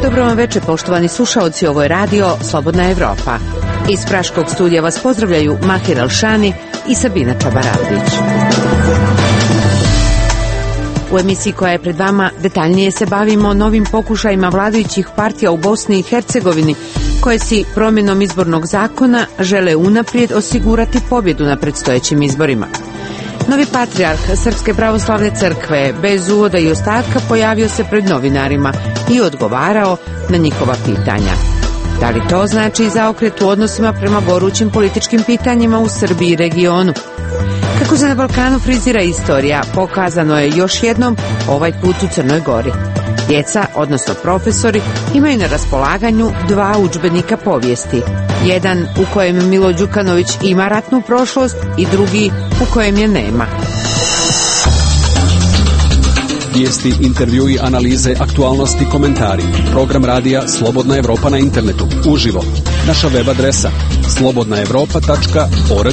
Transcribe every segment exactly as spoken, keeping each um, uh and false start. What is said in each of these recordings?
Dobro vam večer, poštovani slušaoci, ovo je radio Slobodna Evropa. Iz Praškog studija vas pozdravljaju Mahir Alšani i Sabina Čabaradić. U emisiji koja je pred vama detaljnije se bavimo novim pokušajima vladajućih partija u Bosni i Hercegovini koje si promjenom izbornog zakona žele unaprijed osigurati pobjedu na predstojećim izborima. Novi patrijarh Srpske pravoslavne crkve bez uvoda i ostatka pojavio se pred novinarima i odgovarao na njihova pitanja. Da li to znači zaokret u odnosima prema gorućim političkim pitanjima u Srbiji i regionu? Kako se na Balkanu frizira istorija, pokazano je još jednom ovaj put u Crnoj Gori. Djeca, odnosno profesori, imaju na raspolaganju dva udžbenika povijesti. Jedan u kojem Milo Đukanović ima ratnu prošlost i drugi u kojem je nema. Vijesti, intervjui, analize, aktualnosti, komentari. Program radija Slobodna Evropa na internetu. Uživo. Naša web adresa slobodna evropa tačka org.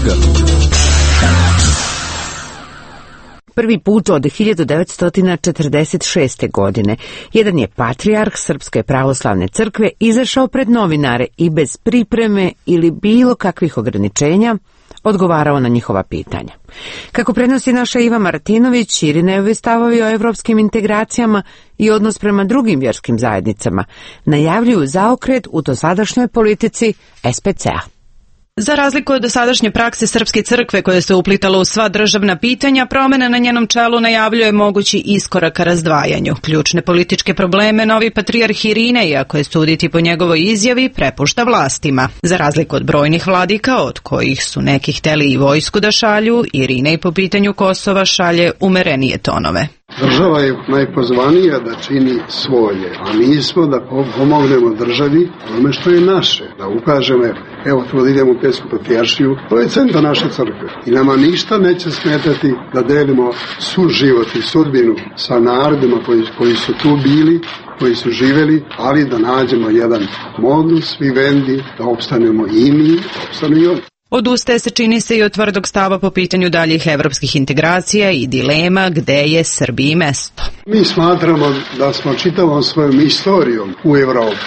Prvi put od hiljadu devetsto četrdeset šeste. godine jedan je patrijarh Srpske pravoslavne crkve izašao pred novinare i bez pripreme ili bilo kakvih ograničenja odgovarao na njihova pitanja. Kako prenosi naša Iva Martinović, Irinejevi stavovi o evropskim integracijama i odnos prema drugim vjerskim zajednicama najavljuju zaokret u dosadašnjoj politici es pe ce a. Za razliku od dosadašnje prakse Srpske crkve koja se uplitala u sva državna pitanja, promjena na njenom čelu najavljuje mogući iskorak ka razdvajanju. Ključne političke probleme novi patrijarh Irinej, ako je suditi po njegovoj izjavi, prepušta vlastima. Za razliku od brojnih vladika, od kojih su neki hteli i vojsku da šalju, Irinej po pitanju Kosova šalje umerenije tonove. Država je najpozvanija da čini svoje, a mi smo da pomognemo državi onome što je naše, da ukažemo, evo tu da idemo u Pećku patrijaršiju, to je centar naše crkve i nama ništa neće smetati da delimo suživot i sudbinu sa narodima koji, koji su tu bili, koji su živeli, ali da nađemo jedan modus vivendi, da opstanemo i mi, da opstanu i oni. Odustaje se, čini se, i od tvrdog stava po pitanju daljih evropskih integracija i dilema gde je Srbiji mesto. Mi smatramo da smo čitavom svojom istorijom u Evropi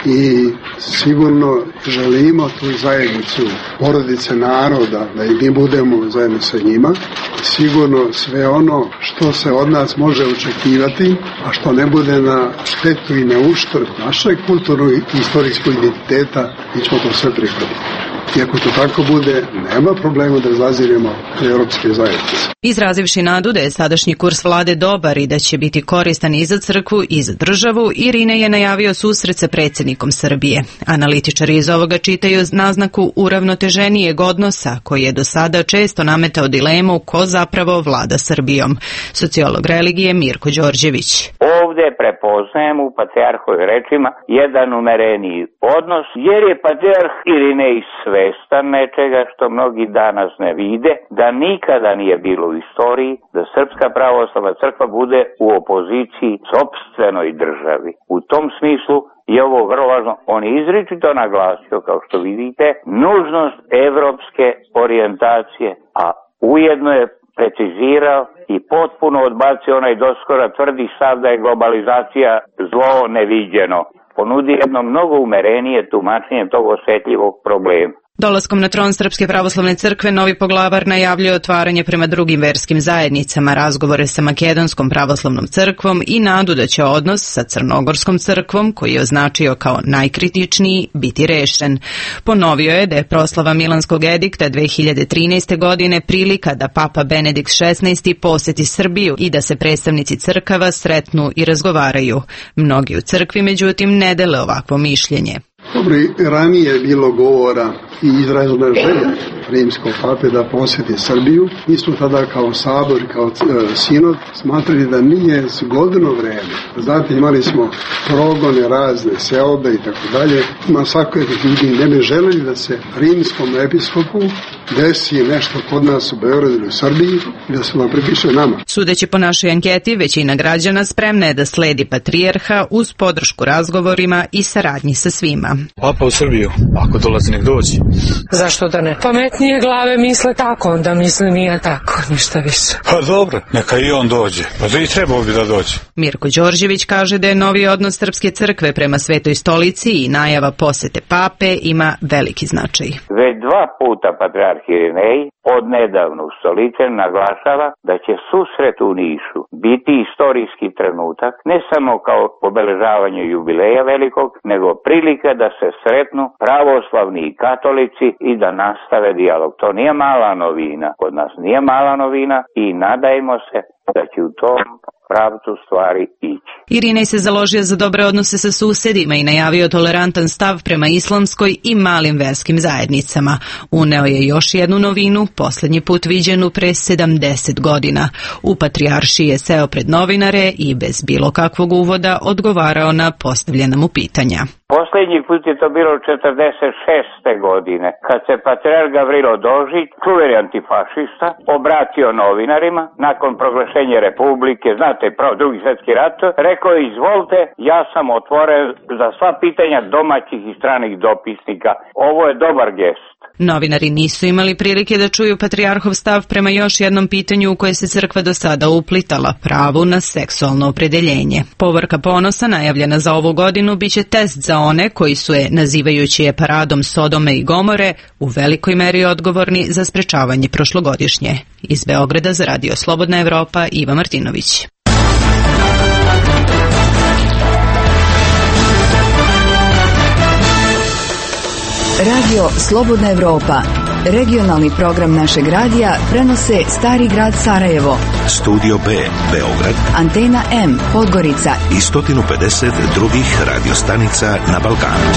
i sigurno želimo tu zajednicu porodice naroda, da i mi budemo zajedno sa njima. Sigurno sve ono što se od nas može očekivati, a što ne bude na štetu i na uštrb našeg kulturnog i istorijskog identiteta, mi ćemo to sve prihvatiti. I ako to tako bude, nema problema da zaziremo evropske zajednice. Izrazivši nadu da je sadašnji kurs vlade dobar i da će biti koristan i za crkvu i za državu, Irinej je najavio susret sa predsjednikom Srbije. Analitičari iz ovoga čitaju naznaku uravnoteženijeg odnosa koji je do sada često nametao dilemu ko zapravo vlada Srbijom. Sociolog religije Mirko Đorđević. Ovdje prepoznajemo u patrijarhovim rečima jedan umereniji odnos, jer je patrijarh Irinej svestan nečega što mnogi danas ne vide, da nikada nije bilo u istoriji da Srpska pravoslavna crkva bude u opoziciji sopstvenoj državi. U tom smislu je ovo vrlo važno. On je izričito naglasio, kao što vidite, nužnost evropske orijentacije, a ujedno je precizirao i potpuno odbacio onaj doskora tvrdi stav da je globalizacija zlo neviđeno. Ponudi jedno mnogo umerenije tumačenje tog osjetljivog problema. Dolaskom na tron Srpske pravoslavne crkve novi poglavar najavljuje otvaranje prema drugim verskim zajednicama, razgovore sa Makedonskom pravoslavnom crkvom i nadu da će odnos sa Crnogorskom crkvom, koji je označio kao najkritičniji, biti rešen. Ponovio je da je proslava Milanskog edikta dve hiljade trinaeste. godine prilika da Papa Benedikt šesnaesti. poseti Srbiju i da se predstavnici crkava sretnu i razgovaraju. Mnogi u crkvi, međutim, ne dele ovakvo mišljenje. Dobro, ranije je bilo govora i izražena želja rimskog pape da posjeti Srbiju. Mi smo tada kao sabor, kao sinod smatrali da nije zgodno vreme. Znate, imali smo progone razne, seobe i tako dalje. Ima svakojih ljudi ne bi želeli da se rimskom episkopu desi nešto kod nas u Beogradu ili u Srbiji i da se vam pripiše nama. Sudeći po našoj anketi, većina građana spremna je da sledi patrijarha uz podršku razgovorima i saradnji sa svima. Papa u Srbiju, ako dolazi nek dođi. Zašto da ne? Pametnije glave misle tako, onda misle nije tako, ništa više. Pa dobro, neka i on dođe, pa da i treba ovdje da dođe. Mirko Đorđević kaže da je novi odnos Srpske crkve prema Svetoj stolici i najava posete pape ima veliki značaj. Već dva puta patrijarh Irinej odnedavno ustoličen naglašava da će susret u Nišu biti istorijski trenutak, ne samo kao obeležavanje jubileja velikog, nego prilika da se sretnu pravoslavni i katolici i da nastave dijalog. To nije mala novina, kod nas nije mala novina i nadajmo se da će u tom pravcu stvari ići. Irinej se založio za dobre odnose sa susedima i najavio tolerantan stav prema islamskoj i malim verskim zajednicama. Uneo je još jednu novinu, posljednji put viđenu pre sedamdeset godina. U patrijaršiji je seo pred novinare i bez bilo kakvog uvoda odgovarao na postavljena mu pitanja. Posljednji put je to bilo četrdeset šeste godine, kad se patrijarh Gavrilo Dožić, čuveni antifašista, obratio novinarima nakon proglašenja Republike, znate, prvo drugi svjetski rat, rekao je: izvolite, ja sam otvoren za sva pitanja domaćih i stranih dopisnika. Ovo je dobar gest. Novinari nisu imali prilike da čuju patrijarhov stav prema još jednom pitanju u koje se crkva do sada uplitala, pravu na seksualno opredeljenje. Povorka ponosa najavljena za ovu godinu biće test za one koji su je, nazivajući je paradom Sodome i Gomore, u velikoj meri odgovorni za sprečavanje prošlogodišnje. Iz Beograda za Radio Slobodna Evropa, Iva Martinović. Radio Slobodna Evropa, regionalni program našeg radija, prenose Stari grad Sarajevo, Studio B, Beograd, Antena M, Podgorica i sto pedeset drugih radiostanica na Balkanu.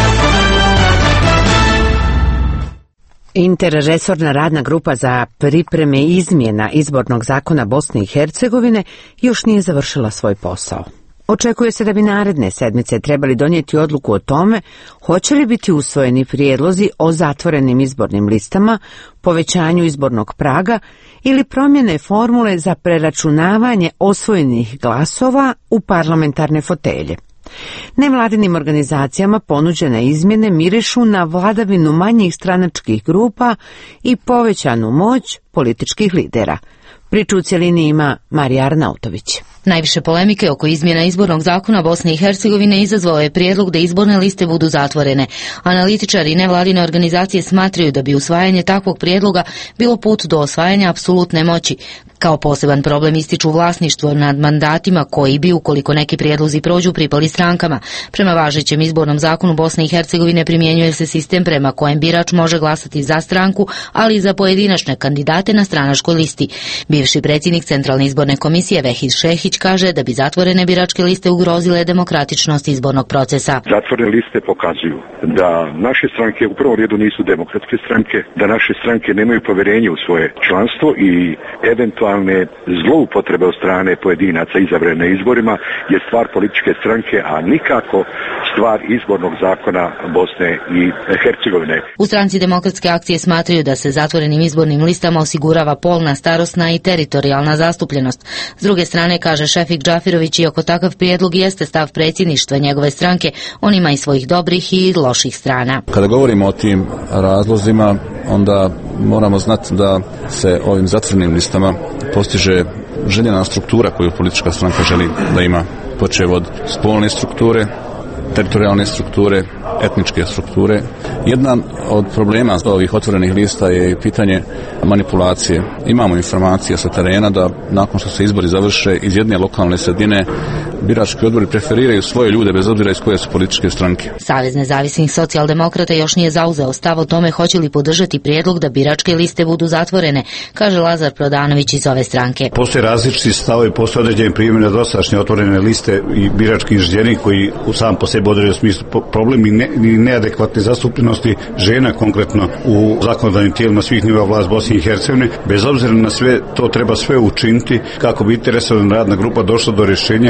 Interresorna radna grupa za pripreme izmjena izbornog zakona Bosne i Hercegovine još nije završila svoj posao. Očekuje se da bi naredne sedmice trebali donijeti odluku o tome hoće li biti usvojeni prijedlozi o zatvorenim izbornim listama, povećanju izbornog praga ili promjene formule za preračunavanje osvojenih glasova u parlamentarne fotelje. Nevladinim organizacijama ponuđene izmjene mirišu na vladavinu manjih stranačkih grupa i povećanu moć političkih lidera. Priču u cjelini ima Marija Arnautović. Najviše polemike oko izmjena izbornog zakona Bosne i Hercegovine izazvao je prijedlog da izborne liste budu zatvorene. Analitičari i nevladine organizacije smatraju da bi usvajanje takvog prijedloga bilo put do osvajanja apsolutne moći. Kao poseban problem ističu vlasništvo nad mandatima koji bi, ukoliko neki prijedlozi prođu, pripali strankama. Prema važećem izbornom zakonu Bosne i Hercegovine primjenjuje se sistem prema kojem birač može glasati za stranku, ali i za pojedinačne kandidate na stranačkoj listi. Bivši predsjednik Centralne izborne komisije Vehid Šehić kaže da bi zatvorene biračke liste ugrozile demokratičnost izbornog procesa. Zatvorene liste pokazuju da naše stranke u prvom redu nisu demokratske stranke, da naše stranke nemaju povjerenje u svoje članstvo i eventualne zloupotrebe od strane pojedinaca izabrane na izborima je stvar političke stranke, a nikako stvar izbornog zakona Bosne i Hercegovine. U stranci Demokratske akcije smatraju da se zatvorenim izbornim listama osigurava polna, starosna i teritorijalna zastupljenost. S druge strane, kaže Šefik Džafirović, iako takav prijedlog jeste stav predsjedništva njegove stranke, on ima i svojih dobrih i loših strana. Kada govorimo o tim razlozima, onda moramo znati da se ovim zatvorenim listama postiže željena struktura koju politička stranka želi da ima, počev od spolne strukture, teritorijalne strukture, etničke strukture. Jedan od problema ovih otvorenih lista je pitanje manipulacije. Imamo informacije sa terena da nakon što se izbori završe iz jedne lokalne sredine, birački odbori preferiraju svoje ljude bez obzira iz koje su političke stranke. Savez nezavisnih socijaldemokrata još nije zauzeo stav o tome hoće li podržati prijedlog da biračke liste budu zatvorene, kaže Lazar Prodanović iz ove stranke. Postoje različiti stavovi, postoje određeni primjeri dosadašnje otvorene liste i birački inženjeri koji u sam po sebi određuju smislu problem i, ne, i neadekvatne zastupljenosti žena konkretno u zakonodavnim tijelima svih nivoa vlasti Bosne i Hercegovine. Bez obzira na sve, to treba sve učiniti kako bi interresorna radna grupa došla do rješenja koje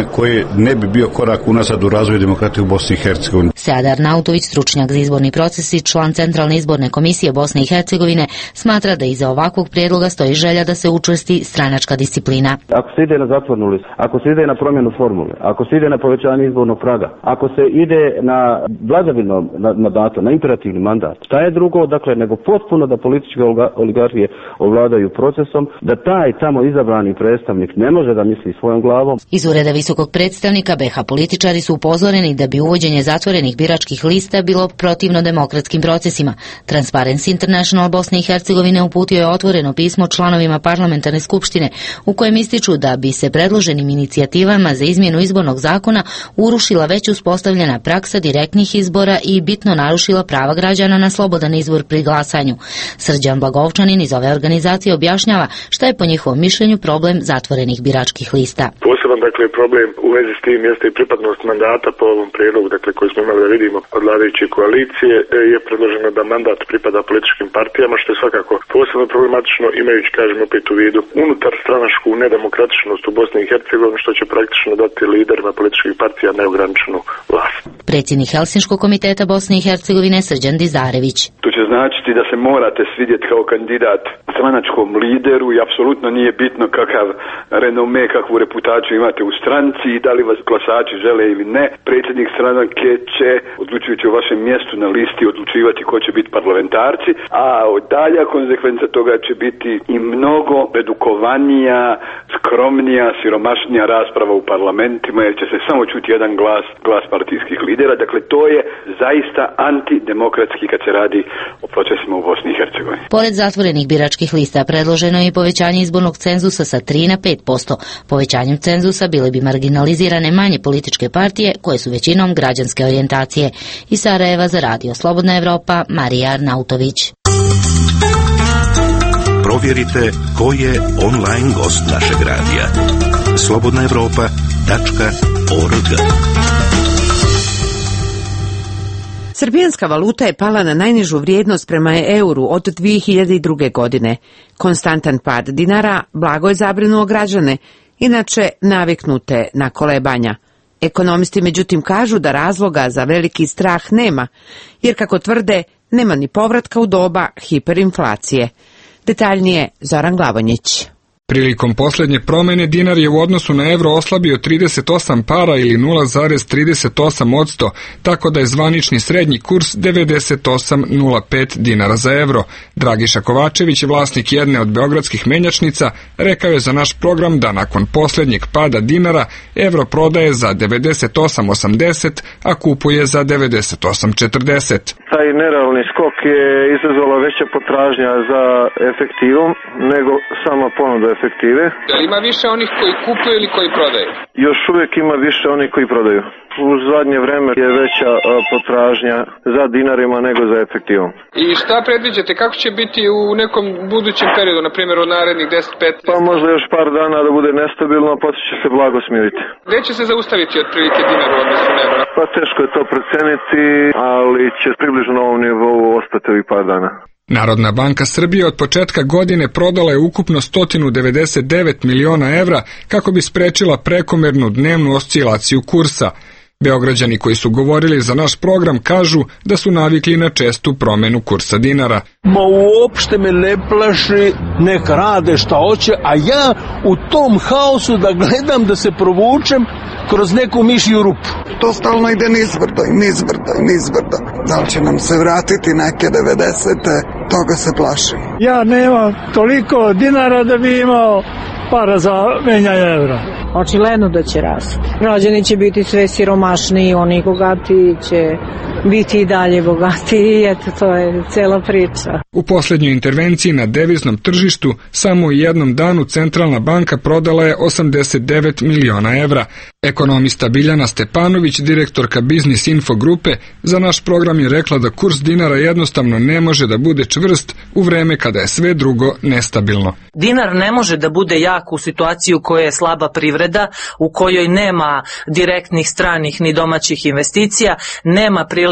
ne bi bio korak unazad u razvoju demokratije u Bosni i Hercegovini. Sead Arnautović, stručnjak za izborni proces i član Centralne izborne komisije Bosne i Hercegovine, smatra da iza ovakvog prijedloga stoji želja da se učvrsti stranačka disciplina. Ako se ide na zatvornu listu, ako se ide na promjenu formule, ako se ide na povećanje izbornog praga, ako se ide na vladavino mandata, na imperativni mandat, šta je drugo, dakle, nego potpuno da političke oligarhije ovladaju procesom, da taj tamo izabrani predstavnik ne može da misli svojom glavom. Iz ureda visokog predstavnika be ha političari su upozoreni da bi uvođenje zatvorenih biračkih lista bilo protivno demokratskim procesima. Transparency International Bosne i Hercegovine uputio je otvoreno pismo članovima parlamentarne skupštine u kojem ističu da bi se predloženim inicijativama za izmjenu izbornog zakona urušila već uspostavljena praksa direktnih izbora i bitno narušila prava građana na slobodan izbor pri glasanju. Srđan Blagovčanin iz ove organizacije objašnjava šta je po njihovom mišljenju problem zatvorenih biračkih lista. Poseban dakle problem u vezi s tim jeste i pripadnost mandata po ovom prijedlogu, dakle koji smo imali da vidimo od vladajuće koalicije, je predloženo da mandat pripada političkim partijama, što je svakako posebno problematično, imajući, kažem, opet u vidu unutar stranačku nedemokratičnost u Bosni i Hercegovini, što će praktično dati liderima političkih partija neograničenu vlast. Predsjednik Helsinškog komiteta Bosne i Hercegovine Srđan Dizarević. To će značiti da se morate svidjeti kao kandidat stranačkom lideru i apsolutno nije bitno kakav renome, kakvu reputaciju imate u stranci i da li vas glasači žele ili ne. Predsjednik stranke će, odlučujući o vašem mjestu na listi, odlučivati ko će biti parlamentarci, a dalja konsekvenca toga će biti i mnogo redukovanija, skromnija, siromašnija rasprava u parlamentima, jer će se samo čuti jedan glas, glas partijskih lidera. Dakle, to je zaista antidemokratski kad se radi o procesima u Bosni i Hercegovini. Pored zatvorenih biračkih lista predloženo je i povećanje izbornog cenzusa sa tri na pet posto. Povećanjem cenzusa bile bi marginalizirane manje političke partije koje su većinom građanske orijentacije. Iz Sarajeva za Radio Slobodna Evropa, Marija Arnautović. Provjerite ko je online gost našeg radija. slobodna evropa tačka org. Srbijanska valuta je pala na najnižu vrijednost prema euru od dvije hiljade druge. godine. Konstantan pad dinara blago je zabrinuo građane, inače naviknute na kolebanja. Ekonomisti međutim kažu da razloga za veliki strah nema, jer kako tvrde, nema ni povratka u doba hiperinflacije. Detaljnije Zoran Glavonjić. Prilikom posljednje promjene dinar je u odnosu na euro oslabio trideset osam para ili nula zarez trideset osam posto, tako da je zvanični srednji kurs devedeset osam zarez nula pet dinara za euro. Dragiša Kovačević, vlasnik jedne od beogradskih menjačnica, rekao je za naš program da nakon posljednjeg pada dinara euro prodaje za devedeset osam zarez osamdeset, a kupuje za devedeset osam zarez četrdeset. Taj nerealni skok je izazvala veća potražnja za efektivom nego sama ponuda efektive. Da li ima više onih koji kupuju ili koji prodaju? Još uvijek ima više onih koji prodaju. U zadnje vreme je veća potražnja za dinarima nego za efektivom. I šta predviđate, kako će biti u nekom budućem periodu, na primjer od narednih deset petnaest? Pa možda još par dana da bude nestabilno, pa će se blago smiriti. Gde će se zaustaviti otprilike dinar u odnosu na euro? Pa teško je to proceniti, ali će približno na ovom nivou ostati ovih par dana. Narodna banka Srbije od početka godine prodala je ukupno sto devedeset devet miliona evra kako bi sprečila prekomernu dnevnu oscilaciju kursa. Beograđani koji su govorili za naš program kažu da su navikli na čestu promjenu kursa dinara. Ma uopšte me ne plaši, neka rade šta hoće, a ja u tom haosu da gledam da se provučem kroz neku mišju rupu. To stalno ide nizbrdo i nizbrdo i nizbrdo. Da li će nam se vratiti neke devedesete, toga se plašim. Ja nemam toliko dinara da bi imao para za menjanje evra. Očigledno da će rasti. Građani će biti sve siromašniji, oni bogati će biti i dalje bogati i eto, to je cela priča. U posljednjoj intervenciji na deviznom tržištu samo u jednom danu Centralna banka prodala je osamdeset devet miliona evra. Ekonomista Biljana Stepanović, direktorka Biznis Info grupe, za naš program je rekla da kurs dinara jednostavno ne može da bude čvrst u vreme kada je sve drugo nestabilno. Dinar ne može da bude jak u situaciji u kojoj je slaba privreda, u kojoj nema direktnih stranih ni domaćih investicija, nema prilike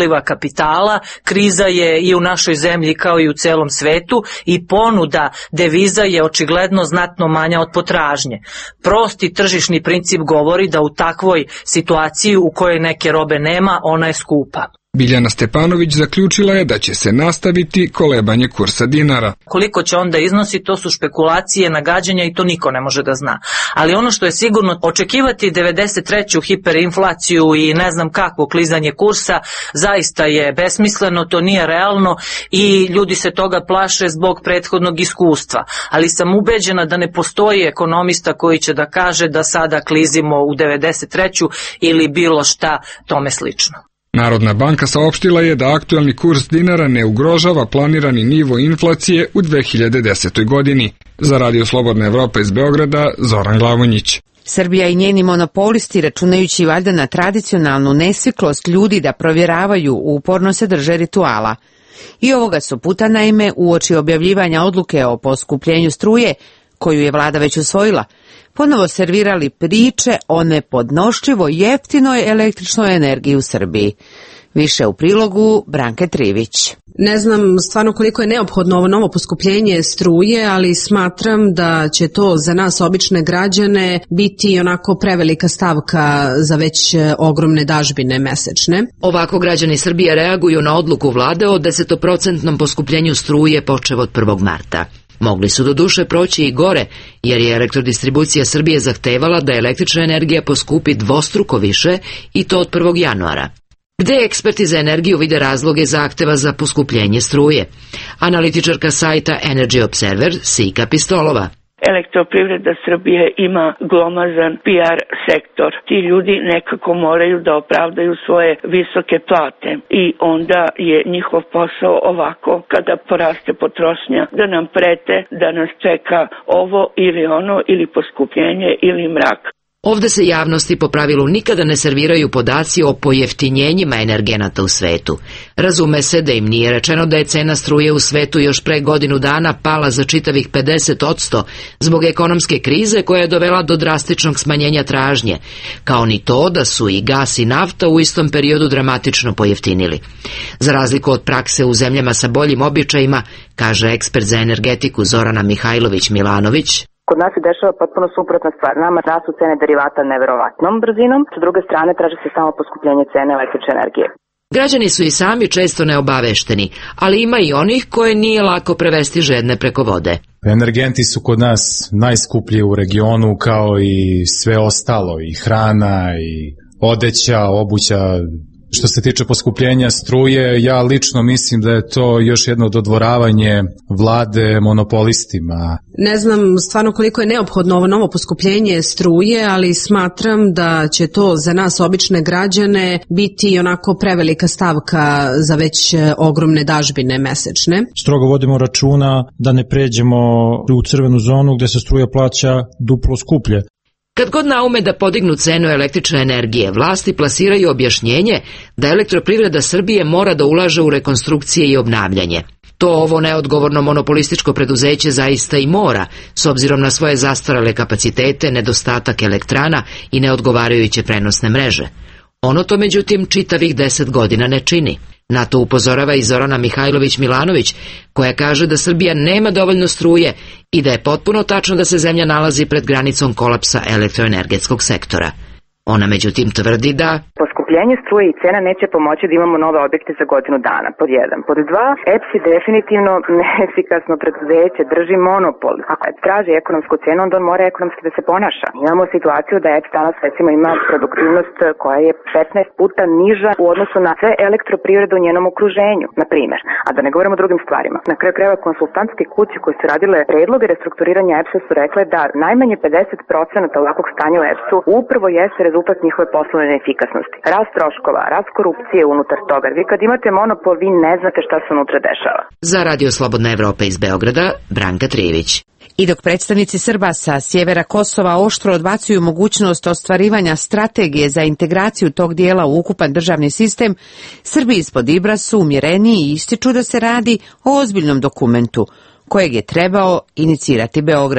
priliva kapitala, kriza je i u našoj zemlji kao i u celom svetu i ponuda deviza je očigledno znatno manja od potražnje. Prosti tržišni princip govori da u takvoj situaciji u kojoj neke robe nema, ona je skupa. Biljana Stepanović zaključila je da će se nastaviti kolebanje kursa dinara. Koliko će onda iznosi, to su špekulacije, nagađanja i to niko ne može da zna. Ali ono što je sigurno, očekivati devedeset treću hiperinflaciju i ne znam kakvo klizanje kursa zaista je besmisleno, to nije realno i ljudi se toga plaše zbog prethodnog iskustva. Ali sam ubeđena da ne postoji ekonomista koji će da kaže da sada klizimo u devedeset treću ili bilo šta tome slično. Narodna banka saopštila je da aktuelni kurs dinara ne ugrožava planirani nivo inflacije u dve hiljade desetoj. godini. Za Radio Slobodna Evropa iz Beograda, Zoran Glavonjić. Srbija i njeni monopolisti, računajući valjda na tradicionalnu nesviklost ljudi da provjeravaju, uporno se drže rituala. I ovoga su puta naime uoči objavljivanja odluke o poskupljenju struje, koju je vlada već usvojila, ponovo servirali priče o nepodnošljivo jeftinoj električnoj energiji u Srbiji. Više u prilogu Branke Trivić. Ne znam stvarno koliko je neophodno ovo novo poskupljenje struje, ali smatram da će to za nas obične građane biti onako prevelika stavka za već ogromne dažbine mesečne. Ovako građani Srbije reaguju na odluku vlade o desetoprocentnom poskupljenju struje počev od prvog marta. Mogli su do duše proći i gore, jer je Elektrodistribucija Srbije zahtevala da električna energija poskupi dvostruko više i to od prvog januara. Gde eksperti za energiju vide razloge zahteva za poskupljenje struje? Analitičarka sajta Energy Observer, Sika Pistolova. Elektroprivreda Srbije ima glomazan P R sektor. Ti ljudi nekako moraju da opravdaju svoje visoke plate i onda je njihov posao ovako, kada poraste potrošnja, da nam prete da nas čeka ovo ili ono ili poskupljenje ili mrak. Ovde se javnosti po pravilu nikada ne serviraju podaci o pojeftinjenjima energenata u svetu. Razume se da im nije rečeno da je cena struje u svetu još pre godinu dana pala za čitavih pedeset odsto zbog ekonomske krize koja je dovela do drastičnog smanjenja tražnje, kao ni to da su i gas i nafta u istom periodu dramatično pojeftinili. Za razliku od prakse u zemljama sa boljim običajima, kaže ekspert za energetiku Zorana Mihajlović-Milanović, kod nas se dešava potpuno suprotna stvar. Nama rastu cene derivata neverovatnom brzinom, s druge strane traži se samo poskupljenje cene električne energije. Građani su i sami često neobavešteni, ali ima i onih koje nije lako prevesti žedne preko vode. Energenti su kod nas najskuplji u regionu, kao i sve ostalo, i hrana, i odeća, obuća. Što se tiče poskupljenja struje, ja lično mislim da je to još jedno dodvoravanje vlade monopolistima. Ne znam stvarno koliko je neophodno ovo novo poskupljenje struje, ali smatram da će to za nas obične građane biti onako prevelika stavka za već ogromne dažbine mesečne. Strogo vodimo računa da ne pređemo u crvenu zonu gde se struja plaća duplo skuplje. Kad god naume da podignu cenu električne energije, vlasti plasiraju objašnjenje da Elektroprivreda Srbije mora da ulaže u rekonstrukcije i obnavljanje. To ovo neodgovorno monopolističko preduzeće zaista i mora, s obzirom na svoje zastarale kapacitete, nedostatak elektrana i neodgovarajuće prenosne mreže. Ono to međutim čitavih deset godina ne čini. Na to upozorava i Zorana Mihajlović-Milanović, koja kaže da Srbija nema dovoljno struje i da je potpuno tačno da se zemlja nalazi pred granicom kolapsa elektroenergetskog sektora. Ona međutim tvrdi da poskupljenje struje i cena neće pomoći da imamo nove objekte za godinu dana, pod jedan. Pod dva, E P S je definitivno neefikasno preduzeće, drži monopol. Ako E P S traži ekonomsku cenu, onda on mora ekonomski da se ponaša. Imamo situaciju da E P S danas recimo ima produktivnost koja je petnaest puta niža u odnosu na sve elektroprivredu u njenom okruženju, na primjer. A da ne govorimo o drugim stvarima. Na kraju krajeva konsultantske kuće koje su radile predloge restrukturiranja E P S-a su rekle da najmanje pedeset posto ovakvog stanja u E P S-u upravo jeste rezultat njihove poslovne neefikasnosti. Rast troškova, rast korupcije unutar toga. Vi kad imate monopol, vi ne znate šta se unutra dešava. Za Radio Slobodna Evropa iz Beograda, Branka Trivić. I dok predstavnici Srba sa sjevera Kosova oštro odbacuju mogućnost ostvarivanja strategije za integraciju tog dijela u ukupan državni sistem, Srbi ispod Ibra su umjereniji i ističu da se radi o ozbiljnom dokumentu, kojeg je trebao inicirati Beograd.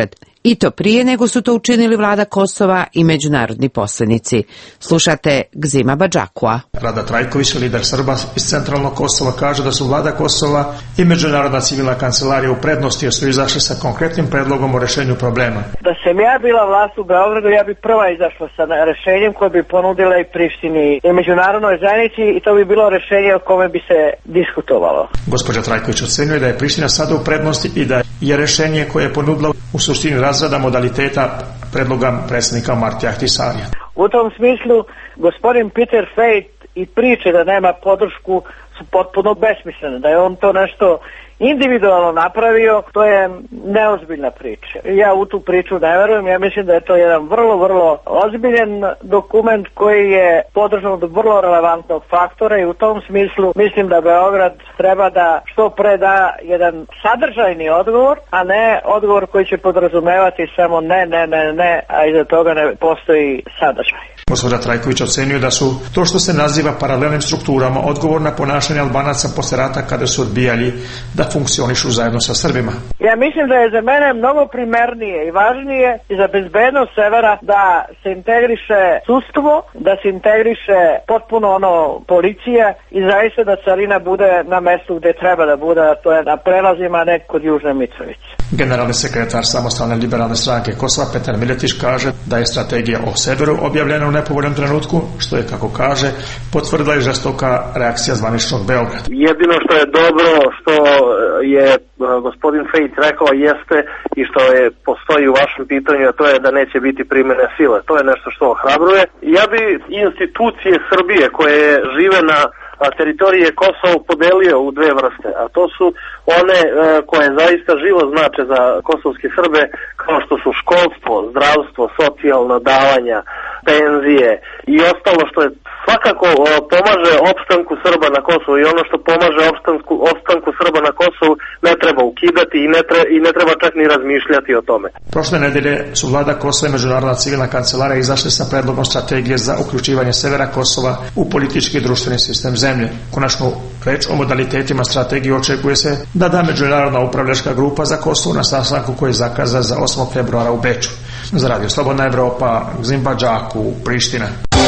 I to prije nego su to učinili vlada Kosova i međunarodni poslanici. Slušate Gzima Badžakua. Rada Trajković, lider Srba iz centralnog Kosova, kaže da su vlada Kosova i međunarodna civilna kancelarija u prednosti jer su izašli sa konkretnim predlogom o rešenju problema. Da sam ja bila vlast u Beogradu, ja bi prva izašla sa rešenjem koje bi ponudila i Prištini i međunarodnoj zajednici i to bi bilo rešenje o kome bi se diskutovalo. Gospođa Trajković ocenjuje da je Priština sada u prednosti i da je rešenje koje je ponudila u suštini razrada modaliteta predloga predsjednika Martija Ahtisarija. U tom smislu, gospodin Peter Fejt i priče da nema podršku su potpuno besmislene, da je on to nešto individualno napravio, to je neozbiljna priča. Ja u tu priču ne verujem, ja mislim da je to jedan vrlo, vrlo ozbiljen dokument koji je podržan od vrlo relevantnog faktora i u tom smislu mislim da Beograd treba da što pre da jedan sadržajni odgovor, a ne odgovor koji će podrazumevati samo ne, ne, ne, ne, a iza toga ne postoji sadržaj. Gospođa Trajković ocenjuje da su to što se naziva paralelnim strukturama odgovor na ponašanje Albanaca posle rata kada su odbijali da funkcionišu zajedno sa Srbima. Ja mislim da je za mene mnogo primernije i važnije i za bezbednost severa da se integriše sudstvo, da se integriše potpuno ono policija i zaista da carina bude na mestu gde treba da bude, a to je na prelazima, ne kod Južne Mitrovice. Generalni sekretar Samostalne liberalne stranke Kosova Petar Miletić kaže da je strategija o severu objavljena u nepovoljnom trenutku, što je, kako kaže, potvrdila i žestoka reakcija zvaničnog Beograda. Jedino što je dobro, što je gospodin Fejt rekao jeste i što je postoji u vašem pitanju, a to je da neće biti primjene sile. To je nešto što ohrabruje. Ja bi institucije Srbije koje žive na teritorije Kosova podelio u dve vrste, a to su one e, koje zaista živo znače za kosovske Srbe, kao što su školstvo, zdravstvo, socijalna davanja, penzije i ostalo što je svakako o, pomaže opstanku Srba na Kosovu i ono što pomaže opstanku, opstanku Srba na Kosovu ne treba ukidati i ne, tre, i ne treba čak ni razmišljati o tome. Prošle nedelje su vlada Kosova i međunarodna civilna kancelarija izašli sa predlogom strategije za uključivanje severa Kosova u politički i društveni sistem zemlje. Konačnu reč o modalitetima strategije očekuje se da da međunarodna upravljačka grupa za Kosovo na sastanku koji je zakazan za osmog februara u Beču. Za Radio Slobodna Evropa, Gzim Badžaku, Priština.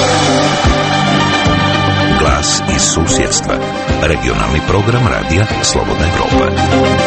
Glas iz susjedstva. Regionalni program radija Slobodna Evropa.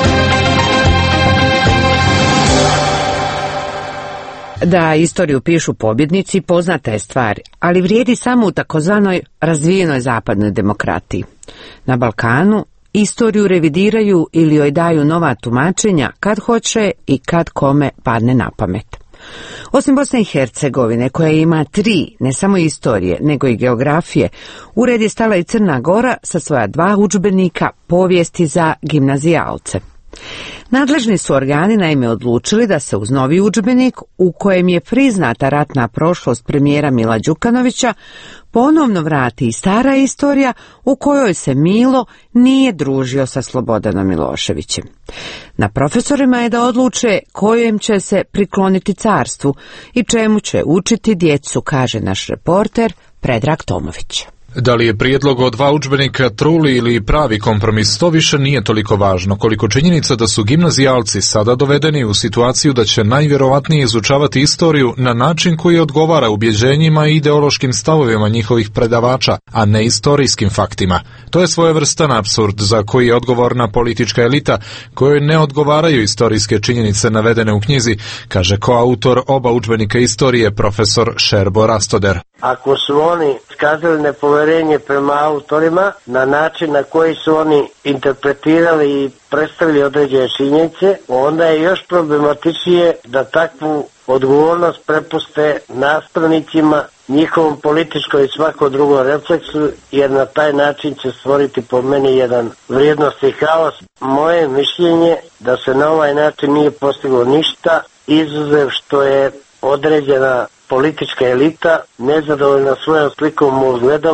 Da istoriju pišu pobjednici poznata je stvar, ali vrijedi samo u takozvanoj razvijenoj zapadnoj demokratiji. Na Balkanu istoriju revidiraju ili joj daju nova tumačenja kad hoće i kad kome padne na pamet. Osim Bosne i Hercegovine, koja ima tri, ne samo istorije, nego i geografije, u red je stala i Crna Gora sa svoja dva udžbenika povijesti za gimnazijalce. Nadležni su organi naime odlučili da se uz novi udžbenik, u kojem je priznata ratna prošlost premijera Mila Đukanovića, ponovno vrati i stara istorija u kojoj se Milo nije družio sa Slobodanom Miloševićem. Na profesorima je da odluče kojem će se prikloniti carstvu i čemu će učiti djecu, kaže naš reporter Predrag Tomović. Da li je prijedlog od dva udžbenika truli ili pravi kompromis, to više nije toliko važno, koliko činjenica da su gimnazijalci sada dovedeni u situaciju da će najvjerovatnije izučavati istoriju na način koji odgovara ubjeđenjima i ideološkim stavovima njihovih predavača, a ne istorijskim faktima. To je svojevrstan apsurd za koji je odgovorna politička elita, kojoj ne odgovaraju istorijske činjenice navedene u knjizi, kaže koautor oba udžbenika istorije profesor Šerbo Rastoder. Ako su oni iskazali nepoverenje prema autorima na način na koji su oni interpretirali i predstavili određene činjenice, onda je još problematičnije da takvu odgovornost prepuste nastavnicima, njihovom političkom i svakom drugom refleksu, jer na taj način će stvoriti po meni jedan vrijednosni haos. Moje mišljenje da se na ovaj način nije postiglo ništa, izuzev što je određena politička elita nezadovoljna svojom slikom u ogledalu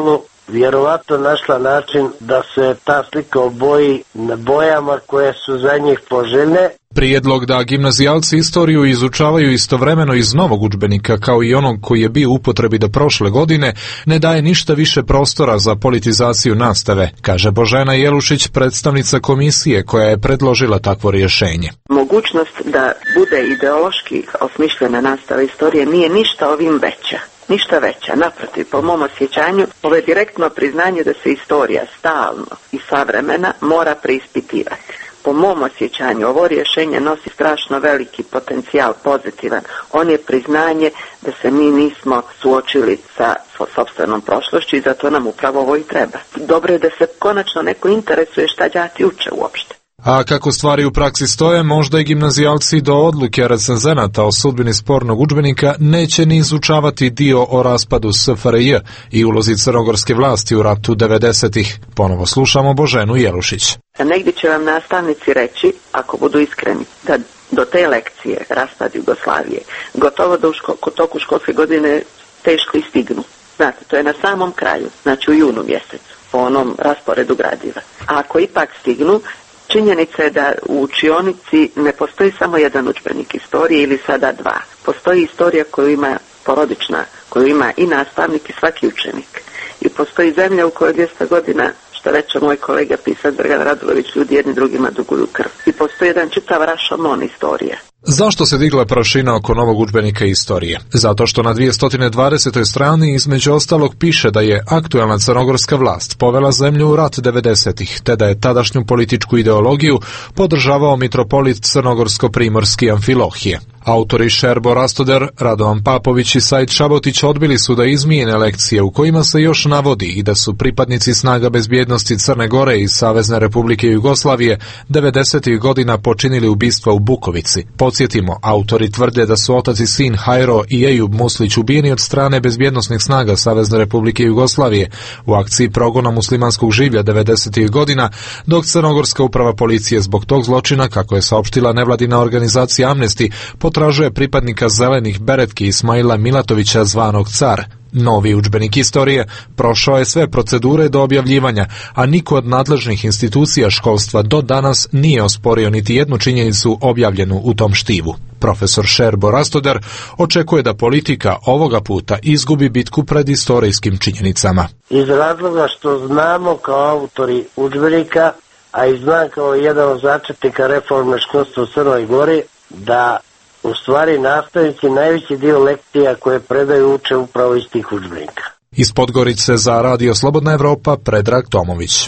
vjerovatno našla način da se ta slika oboji na bojama koje su za njih poželjne. Prijedlog da gimnazijalci istoriju izučavaju istovremeno iz novog udžbenika kao i onog koji je bio u upotrebi do prošle godine ne daje ništa više prostora za politizaciju nastave, kaže Božena Jelušić, predstavnica komisije koja je predložila takvo rješenje. Mogućnost da bude ideološki osmišljena nastava istorije nije ništa ovim veća. Ništa veća, naprotiv, po mom osjećanju, ovo je direktno priznanje da se istorija stalno i savremena mora preispitivati. Po mom osjećanju, ovo rješenje nosi strašno veliki potencijal, pozitivan. On je priznanje da se mi nismo suočili sa sopstvenom prošlošću i zato nam upravo ovo i treba. Dobro je da se konačno neko interesuje šta đaci uče uopšte. A kako stvari u praksi stoje, možda i gimnazijalci do odluke recenzenata o sudbini spornog udžbenika neće ni izučavati dio o raspadu S F R J i ulozi crnogorske vlasti u ratu devedesetih. Ponovo slušamo Boženu Jelušić. Negdje će vam nastavnici reći, ako budu iskreni, da do te lekcije raspad Jugoslavije gotovo da u ško- toku školske godine teško i stignu. Znate, to je na samom kraju, znači u junu mjesecu, po onom rasporedu gradiva. A ako ipak stignu, činjenica je da u učionici ne postoji samo jedan udžbenik istorije ili sada dva. Postoji istorija koju ima porodična, koju ima i nastavnik i svaki učenik. I postoji zemlja u kojoj dvjesto godina, što reče moj kolega pisac Dragan Radulović, ljudi jedni drugima duguju krv. I postoji jedan čitav rašomon istorije. Zašto se digla prašina oko novog udžbenika istorije? Zato što na dvjesto dvadesetoj strani između ostalog piše da je aktuelna crnogorska vlast povela zemlju u rat devedesetih, te da je tadašnju političku ideologiju podržavao mitropolit crnogorsko-primorski Amfilohije. Autori Šerbo Rastoder, Radovan Papović i Said Šabotić odbili su da izmijene lekcije u kojima se još navodi i da su pripadnici snaga bezbjednosti Crne Gore i Savezne Republike Jugoslavije devedesetih godina počinili ubistva u Bukovici. Podsjetimo, autori tvrde da su otac i sin Hajro i Ejub Muslić ubijeni od strane bezbjednosnih snaga Savezne Republike Jugoslavije u akciji progona muslimanskog življa devedesetih godina, dok crnogorska uprava policije zbog tog zločina, kako je saopštila nevladina organizacija Amnesty, potražuje pripadnika zelenih beretki Ismaila Milatovića zvanog Car. Novi udžbenik istorije prošao je sve procedure do objavljivanja, a niko od nadležnih institucija školstva do danas nije osporio niti jednu činjenicu objavljenu u tom štivu. Profesor Šerbo Rastoder očekuje da politika ovoga puta izgubi bitku pred istorijskim činjenicama. Iz razloga što znamo kao autori udžbenika, a i znam kao jedan od začetnika reforme školstva u Crnoj Gori, da u stvari nastavnici najveći dio lekcija koje predaju uče upravo iz tih udžbenika. Iz Podgorice za Radio Slobodna Evropa, Predrag Tomović.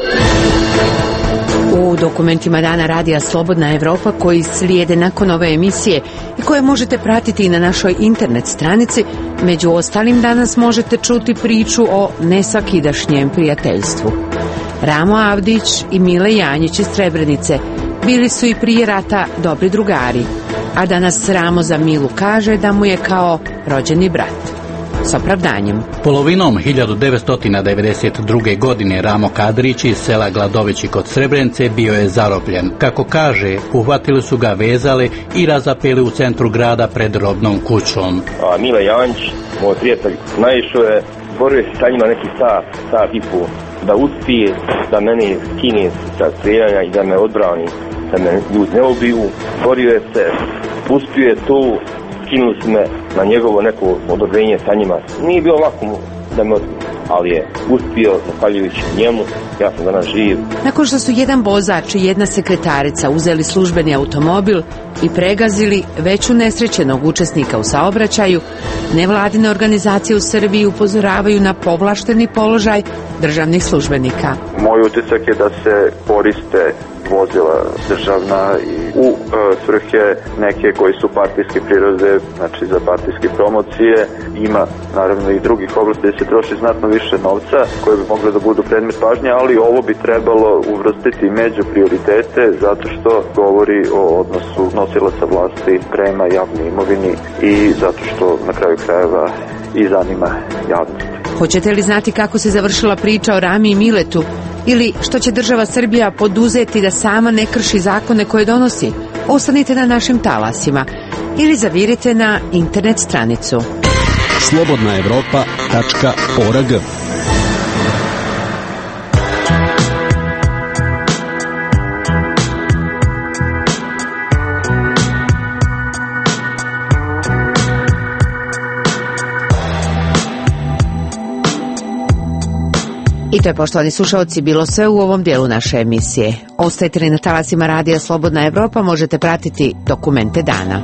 U dokumentima Dana Radija Slobodna Evropa koji slijede nakon ove emisije i koje možete pratiti i na našoj internet stranici, među ostalim danas možete čuti priču o nesvakidašnjem prijateljstvu. Ramo Avdić i Mile Janjić iz Srebrenice bili su i prije rata dobri drugari, a danas Ramo za Milu kaže da mu je kao rođeni brat. S opravdanjem. Polovinom hiljadu devetsto devedeset druge. godine Ramo Kadrić iz sela Gladovići kod Srebrenice bio je zarobljen. Kako kaže, uhvatili su ga, vezali i razapeli u centru grada pred robnom kućom. A Mile Janjić, moj prijatelj, naišao je, borio se sa njima neki sat, sat i pol, da uspije da mene skine sa streljanja i da me odbrani, da me ljudi ne ubiju. Borio je se, uspio je to, skinuli su me na njegovo neko odobrenje sa njima. Nije bilo lako mu da me odbiju, ali je uspio, zahvaljujući njemu, ja sam danas živ. Nakon što su jedan vozač i jedna sekretarica uzeli službeni automobil i pregazili već unesrećenog učesnika u saobraćaju, nevladine organizacije u Srbiji upozoravaju na povlašteni položaj državnih službenika. Moj utisak je da se koriste vozila državna i u e, svrhe neke koji su partijske prirode, znači za partijske promocije. Ima naravno i drugih oblasti gdje se troši znatno više novca koje bi mogli da budu predmet pažnje, ali ovo bi trebalo uvrstiti među prioritete zato što govori o odnosu nosilaca vlasti prema javnoj imovini i zato što na kraju krajeva i zanima javnost. Hoćete li znati kako se završila priča o Rami i Miletu? Ili što će država Srbija poduzeti da sama ne krši zakone koje donosi? Ostanite na našim talasima ili zavirite na internet stranicu slobodna evropa tačka org. I to je, poštovani slušalci, bilo sve u ovom dijelu naše emisije. Ostajte li na talasima radija Slobodna Evropa, možete pratiti dokumente dana.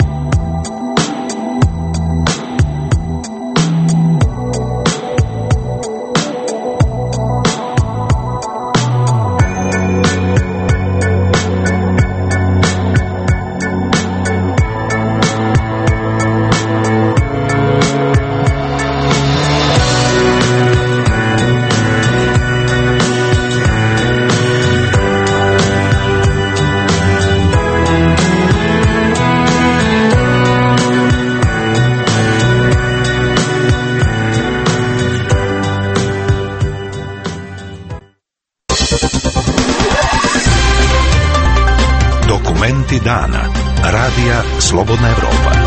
Dokumenti dana. Radija Slobodna Evropa.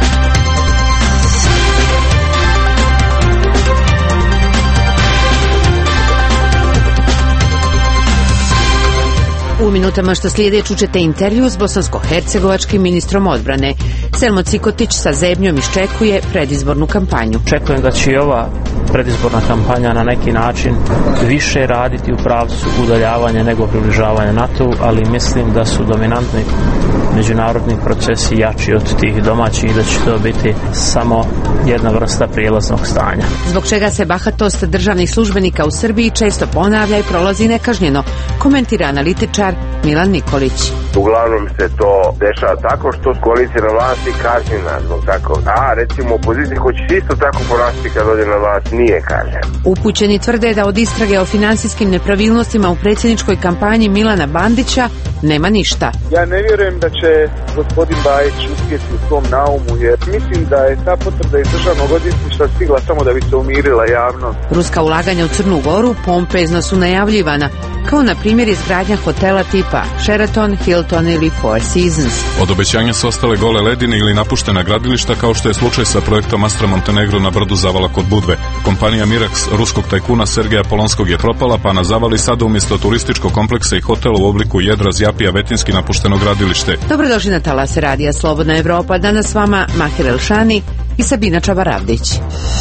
U minutama što slijede čućete intervju s bosansko-hercegovačkim ministrom odbrane. Selmo Cikotić sa zebnjom iščekuje predizbornu kampanju. Očekujem da će i ova predizborna kampanja na neki način više raditi u pravcu udaljavanja nego približavanja NATO-u, ali mislim da su dominantni međunarodni procesi jači od tih domaćih i da će to biti samo jedna vrsta prijelaznog stanja. Zbog čega se bahatost državnih službenika u Srbiji često ponavlja i prolazi nekažnjeno, komentira analitičar Milan Nikolić. Uglavnom se to dešava tako što koalicija na vlasti kažnjena zbog tako. A recimo opozicija koja će isto tako ponašati kad dođe na vlast nije kažnjena. Upućeni tvrde da od istrage o finansijskim nepravilnostima u predsjedničkoj kampanji Milana Bandića nema ništa. Ja ne vjerujem da će gospodin Bajić uspjeti u svom naumu, jer mislim da je ta potvrda iz državnog odvjetništva stigla samo da bi se umirila javnost. Ruska ulaganja u Crnu Goru pompezno su najavljivana, kao na primjer izgradnja hotela tipa Sheraton, Hilton ili Four Seasons. Od obećanja su ostale gole ledine ili napuštena gradilišta, kao što je slučaj sa projektom Astra Montenegro na brdu Zavala kod Budve. Kompanija Mirax ruskog tajkuna Sergeja Polonskog je propala, pa na Zavali sada umjesto turističkog kompleksa i hotela u obliku jedra zjapi avetinski napušteno gradilište. Dobrodošli na talase radija Slobodna Evropa. Danas s vama Mahir Elšani i Sabina Čabaravdić.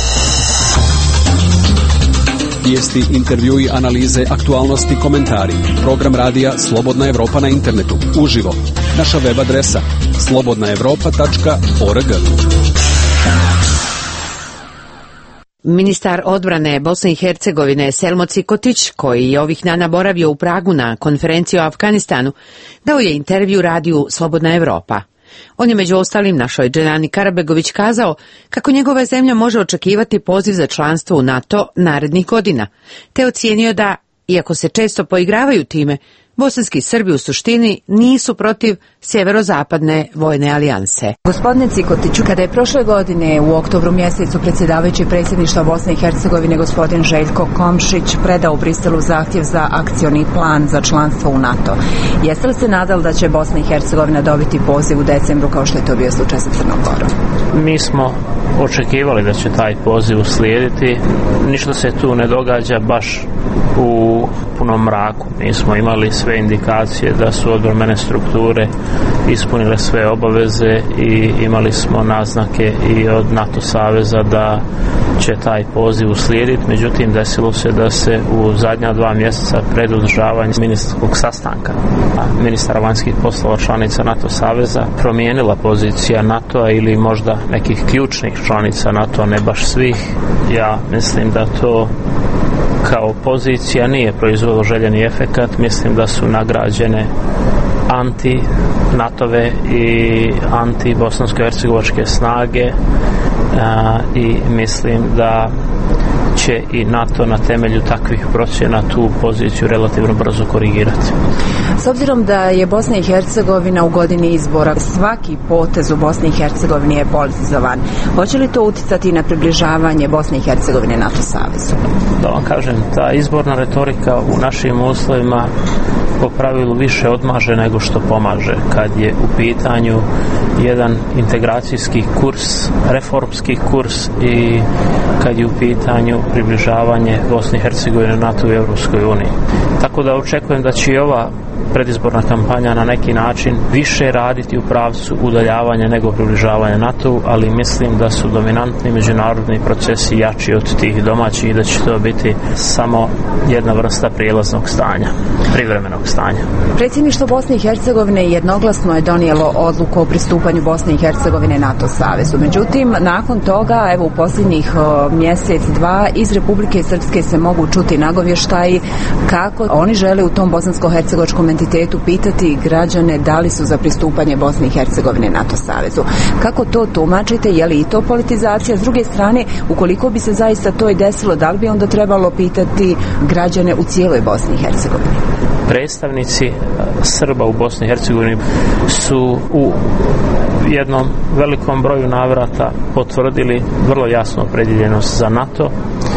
Vijesti, intervjui, analize, aktualnosti, komentari. Program radija Slobodna Evropa na internetu. Uživo. Naša web adresa slobodna evropa tačka org. Ministar odbrane Bosne i Hercegovine Selmo Cikotić, koji je ovih dana boravio u Pragu na konferenciji o Afganistanu, dao je intervju radiju Slobodna Evropa. On je među ostalim našoj Dželani Karabegović kazao kako njegova zemlja može očekivati poziv za članstvo u NATO narednih godina, te ocijenio da, iako se često poigravaju time, bosanski Srbi u suštini nisu protiv sjeverozapadne vojne alijanse. Gospodine Cikotiću, kada je prošle godine u oktobru mjesecu predsjedavajući predsjedništva Bosne i Hercegovine gospodin Željko Komšić predao u Briselu zahtjev za akcioni plan za članstvo u NATO, jeste li se nadali da će Bosna i Hercegovina dobiti poziv u decembru kao što je to bio slučaj sa Crnom Gorom? Mi smo očekivali da će taj poziv uslijediti. Ništa se tu ne događa baš u punom mraku. Mi smo imali sve indikacije da su odbrambene strukture ispunile sve obaveze i imali smo naznake i od NATO saveza da će taj poziv uslijediti. Međutim, desilo se da se u zadnja dva mjeseca pred održavanjem ministarskog sastanka ministara vanjskih poslova članica NATO saveza promijenila pozicija NATO-a ili možda nekih ključnih članica NATO-a, ne baš svih. Ja mislim da to kao pozicija nije proizvelo željeni efekat. Mislim da su nagrađene anti-natove i anti-bosansko-hercegovačke snage a, i mislim da će i NATO na temelju takvih procjena tu poziciju relativno brzo korigirati. S obzirom da je Bosna i Hercegovina u godini izbora, svaki potez u Bosni i Hercegovini je politizovan. Hoće li to utjecati na približavanje Bosne i Hercegovine NATO savezu? Da vam kažem, ta izborna retorika u našim uslovima po pravilu više odmaže nego što pomaže kad je u pitanju jedan integracijski kurs, reformski kurs i kad je u pitanju približavanje Bosne i Hercegovine NATO i Europskoj uniji. Tako da očekujem da će i ova predizborna kampanja na neki način više raditi u pravcu udaljavanja nego približavanja NATO-u, ali mislim da su dominantni međunarodni procesi jači od tih domaćih i da će to biti samo jedna vrsta prijelaznog stanja, privremenog stanja. Predsjedništvo Bosne i Hercegovine jednoglasno je donijelo odluku o pristupanju Bosne i Hercegovine NATO savezu. Međutim, nakon toga, evo u posljednjih mjesec, dva, iz Republike Srpske se mogu čuti nagovještaji kako oni žele u tom bosansko-hercegovačkom entitetu pitati građane da li su za pristupanje Bosne i Hercegovine NATO savezu. Kako to tumačite? Je li i to politizacija? S druge strane, ukoliko bi se zaista to i desilo, da li bi onda trebalo pitati građane u cijeloj Bosni i Hercegovini? Predstavnici Srba u Bosni i Hercegovini su u jednom velikom broju navrata potvrdili vrlo jasnu opredjeljenost za NATO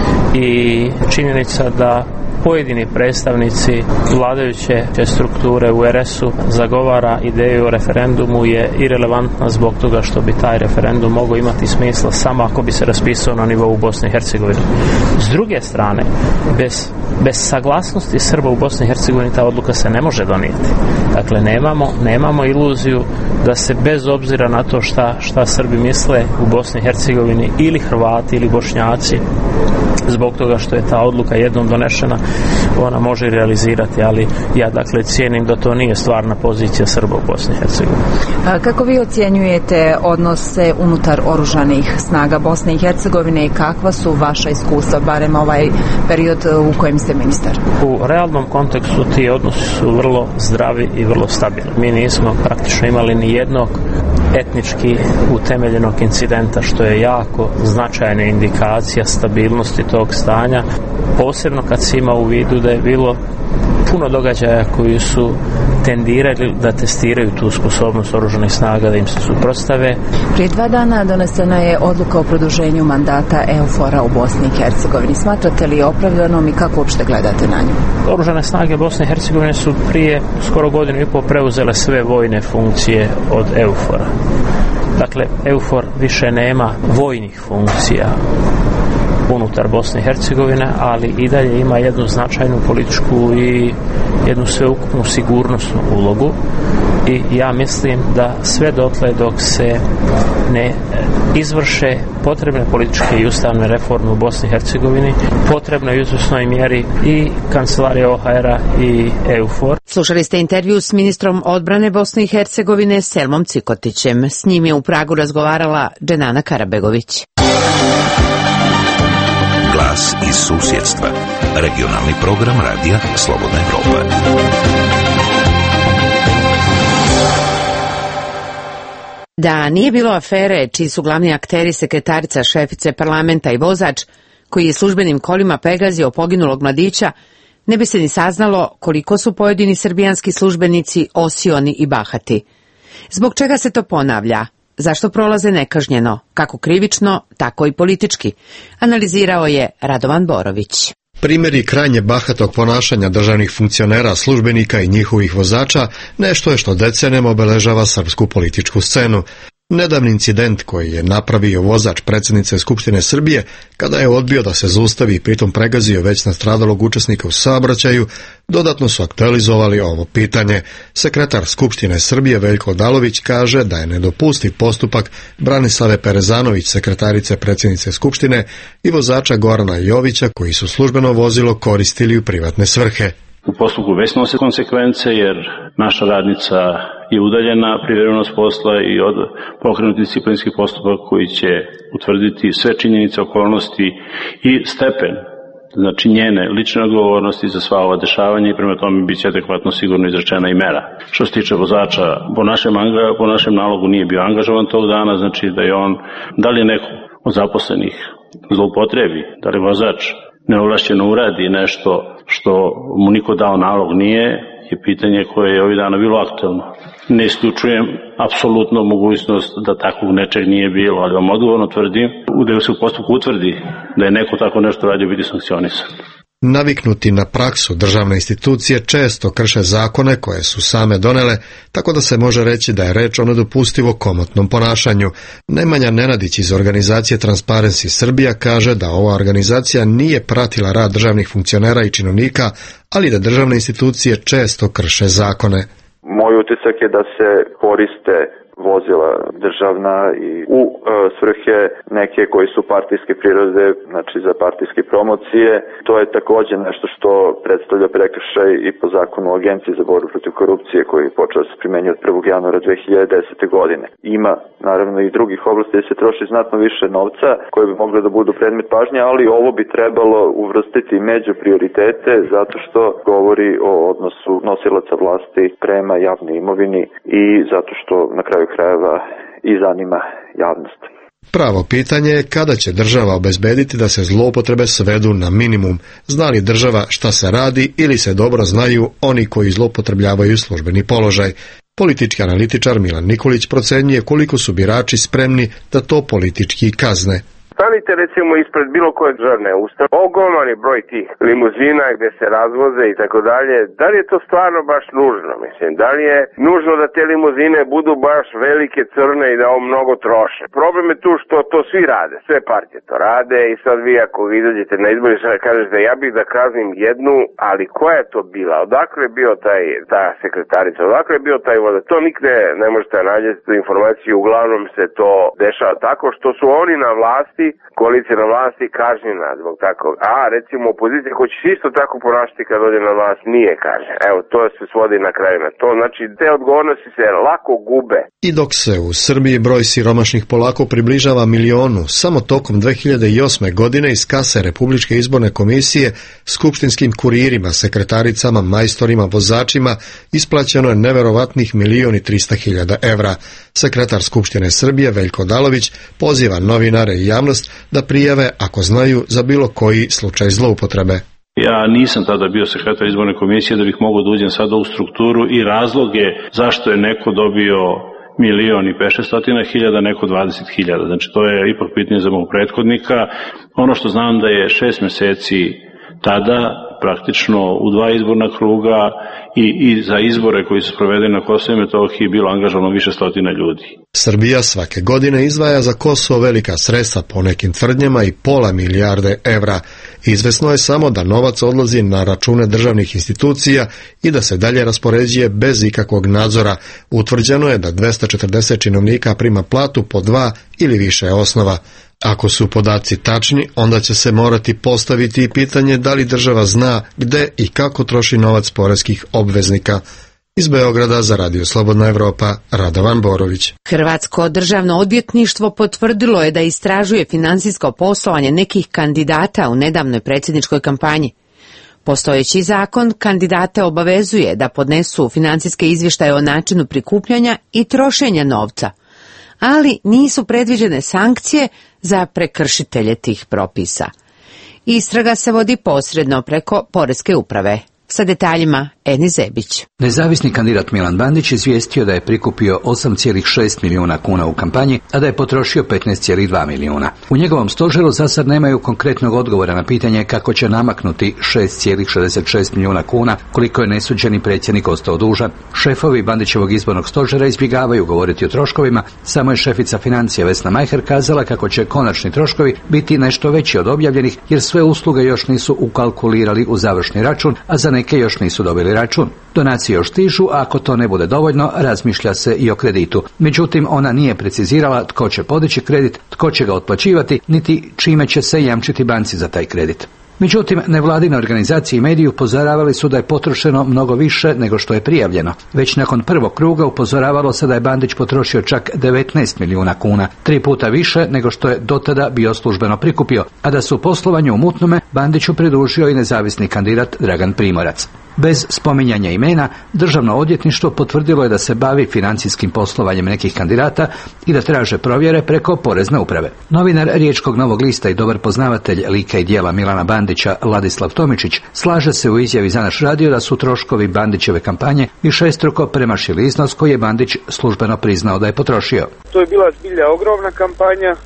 i činjenica da pojedini predstavnici vladajuće strukture u er es-u zagovara ideju o referendumu je irelevantna zbog toga što bi taj referendum mogao imati smisla samo ako bi se raspisao na nivou Bosne i Hercegovine. S druge strane, bez, bez saglasnosti Srba u Bosni i Hercegovini ta odluka se ne može donijeti. Dakle, nemamo, nemamo iluziju da se bez obzira na to šta, šta Srbi misle u Bosni i Hercegovini ili Hrvati ili Bošnjaci, zbog toga što je ta odluka jednom donešena, ona može realizirati, ali ja dakle cijenim da to nije stvarna pozicija Srba u Bosni i Hercegovini. Kako vi ocjenjujete odnose unutar oružanih snaga Bosne i Hercegovine i kakva su vaša iskustva, barem ovaj period u kojem ste ministar? U realnom kontekstu ti odnosi su vrlo zdravi i vrlo stabilni. Mi nismo praktično imali ni jednog etnički utemeljenog incidenta, što je jako značajna indikacija stabilnosti tog stanja, posebno kad se ima u vidu da je bilo puno događaja koji su tendirali da testiraju tu sposobnost oružanih snaga da im se suprotstave. Prije dva dana donesena je odluka o produženju mandata EUFOR-a u Bosni i Hercegovini. Smatrate li opravdanom i kako uopšte gledate na nju? Oružane snage Bosne i Hercegovine su prije skoro godinu i pol preuzele sve vojne funkcije od EUFOR-a. Dakle, EUFOR više nema vojnih funkcija unutar Bosne i Hercegovine, ali i dalje ima jednu značajnu političku i jednu sveukupnu sigurnosnu ulogu i ja mislim da sve dotle dok se ne izvrše potrebne političke i ustavne reforme u Bosni i Hercegovini, potrebno je u izvjesnoj mjeri i kancelarija O H R-a i EUFOR. Slušali ste intervju s ministrom odbrane Bosne i Hercegovine Selmom Cikotićem. S njim je u Pragu razgovarala Dženana Karabegović. Glas iz susjedstva. Regionalni program radija Slobodna Evropa. Da nije bilo afere čiji su glavni akteri sekretarica šefice parlamenta i vozač koji je službenim kolima pregazio poginulog mladića, ne bi se ni saznalo koliko su pojedini srbijanski službenici osioni i bahati. Zbog čega se to ponavlja? Zašto prolaze nekažnjeno, kako krivično, tako i politički? Analizirao je Radovan Borović. Primjeri krajnje bahatog ponašanja državnih funkcionera, službenika i njihovih vozača nešto je što decenijama obeležava srpsku političku scenu. Nedavni incident koji je napravio vozač predsjednice Skupštine Srbije kada je odbio da se zaustavi i pritom pregazio već nastradalog učesnika u saobraćaju, dodatno su aktualizovali ovo pitanje. Sekretar Skupštine Srbije Veljko Odalović kaže da je nedopustiv postupak Branislave Perezanović, sekretarice predsjednice Skupštine, i vozača Gorana Jovića koji su službeno vozilo koristili u privatne svrhe. U postupku već snose konsekvence jer naša radnica je udaljena privremeno s posla i od pokrenuti disciplinski postupak koji će utvrditi sve činjenice, okolnosti i stepen, znači njene lične odgovornosti za sva ova dešavanja i prema tome bit će adekvatno sigurno izrečena i mera. Što se tiče vozača, po našem, po našem nalogu nije bio angažovan tog dana, znači da je on, da li je neko od zaposlenih zloupotrebi, da li vozač neovlašćeno uradi nešto što mu niko dao nalog nije, je pitanje koje je ovih dana bilo aktualno. Ne isključujem apsolutno mogućnost da takvog nečeg nije bilo, ali vam odgovorno tvrdim, da se u postupku utvrdi da je neko tako nešto radio, biti sankcionisan. Naviknuti na praksu, državne institucije često krše zakone koje su same donele, tako da se može reći da je reč o nedopustivo komotnom ponašanju. Nemanja Nenadić iz organizacije Transparency Srbija kaže da ova organizacija nije pratila rad državnih funkcionera i činovnika, ali da državne institucije često krše zakone. Moj utisak je da se koriste vozila državna i u e, svrhe neke koji su partijske prirode, znači za partijske promocije. To je također nešto što predstavlja prekršaj i po zakonu o Agenciji za borbu protiv korupcije koji je počeo se primenjuje od prvog januara dve hiljade desete. godine. Ima naravno i drugih oblasti gdje se troši znatno više novca koje bi mogle da budu predmet pažnje, ali ovo bi trebalo uvrstiti među prioritete zato što govori o odnosu nosilaca vlasti prema javnoj imovini i zato što na kraju krajeva i zanima javnost. Pravo pitanje je kada će država obezbediti da se zloupotrebe svedu na minimum. Zna li država šta se radi ili se dobro znaju oni koji zloupotrebljavaju službeni položaj? Politički analitičar Milan Nikolić procenjuje koliko su birači spremni da to politički kazne. Stanite recimo ispred bilo koje državne ustanove, ogroman broj tih limuzina gdje se razvoze i tako dalje. Da li je to stvarno baš nužno? Mislim, da li je nužno da te limuzine budu baš velike, crne i da ovo mnogo troše? Problem je tu što to svi rade, sve partije to rade i sad vi ako izađete na izbori sad kažete ja bih da kaznim jednu, ali koja je to bila? Odakle je bio taj, ta sekretarica? Odakle je bio taj voda? To nikde ne možete nađeti tu informaciju, uglavnom se to dešava tako što su oni na vlasti, koalicija na vlasti kažnjena zbog tako. A recimo opozicija hoće isto tako ponašati kad dođe na vlast, nije kažnjena. Evo, to se svodi na kraju na to. Znači, te odgovornosti se lako gube. I dok se u Srbiji broj siromašnih polako približava milionu, samo tokom dve hiljade osme. godine iz kase Republičke izborne komisije skupštinskim kuririma, sekretaricama, majstorima, vozačima isplaćeno je neverovatnih milion i trista hiljada evra. Sekretar Skupštine Srbije Veljko Odalović poziva novinare i javnost da prijave ako znaju za bilo koji slučaj zloupotrebe. Ja nisam tada bio sekretar izborne komisije da bih mogao da uđem sada u strukturu i razloge zašto je neko dobio milion i pešestotina hiljada, neko dvadeset hiljada. Znači to je ipak pitanje za mog prethodnika. Ono što znam da je šest meseci tada praktično u dva izborna kruga i, i za izbore koji su provedeni na Kosovu i Metohiji bilo angažovano više stotina ljudi. Srbija svake godine izdvaja za Kosovo velika sredstva, po nekim tvrdnjama i pola milijarde evra. Izvesno je samo da novac odlazi na račune državnih institucija i da se dalje raspoređuje bez ikakvog nadzora. Utvrđeno je da dvesta četrdeset činovnika prima platu po dva ili više osnova. Ako su podaci tačni, onda će se morati postaviti i pitanje da li država zna gde i kako troši novac poreskih obveznika. Iz Beograda za Radio Slobodna Evropa, Radovan Borović. Hrvatsko državno odvjetništvo potvrdilo je da istražuje finansijsko poslovanje nekih kandidata u nedavnoj predsjedničkoj kampanji. Postojeći zakon kandidate obavezuje da podnesu financijske izvještaje o načinu prikupljanja i trošenja novca, ali nisu predviđene sankcije za prekršitelje tih propisa. Istraga se vodi posredno preko Poreske uprave. Sa detaljima Eni Zebić. Nezavisni kandidat Milan Bandić izvijestio da je prikupio osam zarez šest milijuna kuna u kampanji, a da je potrošio petnaest zarez dva milijuna. U njegovom stožeru za sad nemaju konkretnog odgovora na pitanje kako će namaknuti šest zarez šezdeset šest milijuna kuna koliko je nesuđeni predsjednik ostao dužan. Šefovi Bandićevog izbornog stožera izbjegavaju govoriti o troškovima, samo je šefica financija Vesna Majher kazala kako će konačni troškovi biti nešto veći od objavljenih jer sve usluge još nisu ukalkulirali u završni račun, a za neke još nisu dobili račun. Donacije još stižu, a ako to ne bude dovoljno, razmišlja se i o kreditu. Međutim, ona nije precizirala tko će podići kredit, tko će ga otplaćivati, niti čime će se jamčiti banci za taj kredit. Međutim, nevladine organizacije i mediji upozoravali su da je potrošeno mnogo više nego što je prijavljeno. Već nakon prvog kruga upozoravalo se da je Bandić potrošio čak devetnaest milijuna kuna, tri puta više nego što je dotada bio službeno prikupio, a da su poslovanje u mutnome Bandiću pridružio i nezavisni kandidat Dragan Primorac. Bez spominjanja imena, Državno odvjetništvo potvrdilo je da se bavi financijskim poslovanjem nekih kandidata i da traže provjere preko Porezne uprave. Novinar Riječkog Novog lista i dobar poznavatelj lika i djela Milana Bandića, Ladislav Tomičić, slaže se u izjavi za naš radio da su troškovi Bandićeve kampanje višestruko premašili iznos koji je Bandić službeno priznao da je potrošio. To je bila zbilja ogromna kampanja,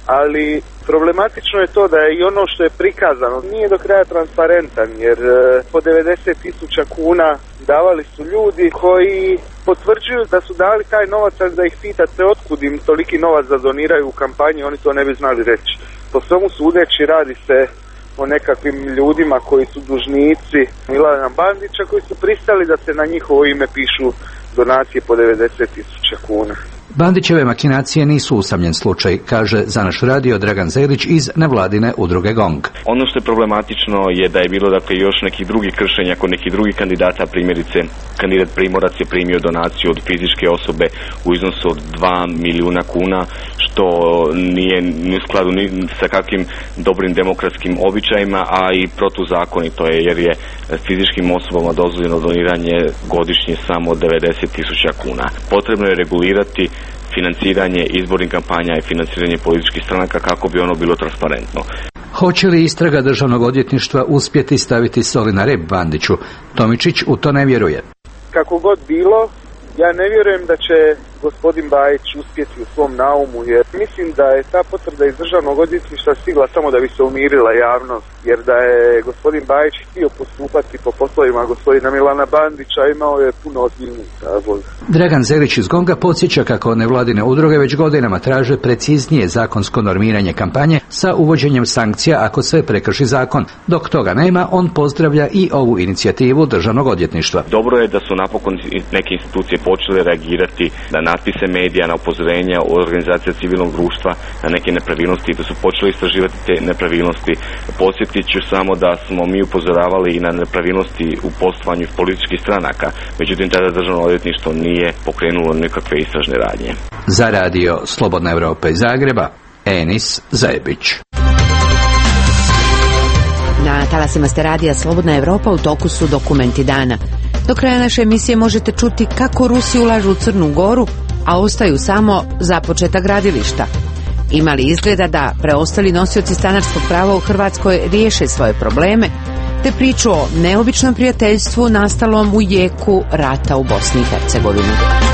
ali problematično je to da je i ono što je prikazano nije do kraja transparentan, jer po devedeset tisuća kuna davali su ljudi koji potvrđuju da su dali taj novac, a da ih pitate otkud im toliki novac da doniraju u kampanji, oni to ne bi znali reći. Po svemu sudeći radi se o nekakvim ljudima koji su dužnici Milana Bandića, koji su pristali da se na njihovo ime pišu donacije po devedeset tisuća kuna. Bandićeve makinacije nisu usamljen slučaj, kaže za naš radio Dragan Zelić iz nevladine udruge GONG. Ono što je problematično je da je bilo dakle još nekih drugih kršenja kod nekih drugih kandidata, primjerice kandidat Primorac je primio donaciju od fizičke osobe u iznosu od dva milijuna kuna, što nije ni u skladu ni sa kakvim dobrim demokratskim običajima, a i protuzakonito je, jer je fizičkim osobama dozvoljeno doniranje godišnje samo devedeset tisuća kuna. Potrebno je regulirati financiranje izbornih kampanja i financiranje političkih stranaka kako bi ono bilo transparentno. Hoće li istraga Državnog odvjetništva uspjeti staviti soli na rep Bandiću? Tomičić u to ne vjeruje. Kako god bilo, ja ne vjerujem da će gospodin Bajić uspjeti u svom naumu, jer mislim da je ta potvrda iz Državnog odvjetništva stigla samo da bi se umirila javnost, jer da je gospodin Bajić htio postupati po poslovima gospodina Milana Bandića, imao je puno ozbiljnijih razloga. Dragan Zelić iz GONG-a podsjeća kako nevladine udruge već godinama traže preciznije zakonsko normiranje kampanje sa uvođenjem sankcija ako se prekrši zakon. Dok toga nema, on pozdravlja i ovu inicijativu Državnog odvjetništva. Dobro je da su napokon neke institucije počele reagirati na natpise medija, na upozorenja organizacija civilnog društva na neke nepravilnosti, da su počeli istraživati te nepravilnosti. Podsjetit ću samo da smo mi upozoravali i na nepravilnosti u poslovanju političkih stranaka, međutim tada Državno odvjetništvo nije pokrenulo nikakve istražne radnje. Za radio Slobodna Evropa iz Zagreba, Enis Zajebić. Na talasima ste radija Slobodna Evropa, u toku su dokumenti dana. Do kraja naše emisije možete čuti kako Rusi ulažu u Crnu Goru, a ostaju samo započeta gradilišta. Ima li izgleda da preostali nosioci stanarskog prava u Hrvatskoj riješe svoje probleme, te priču o neobičnom prijateljstvu nastalom u jeku rata u Bosni i Hercegovini.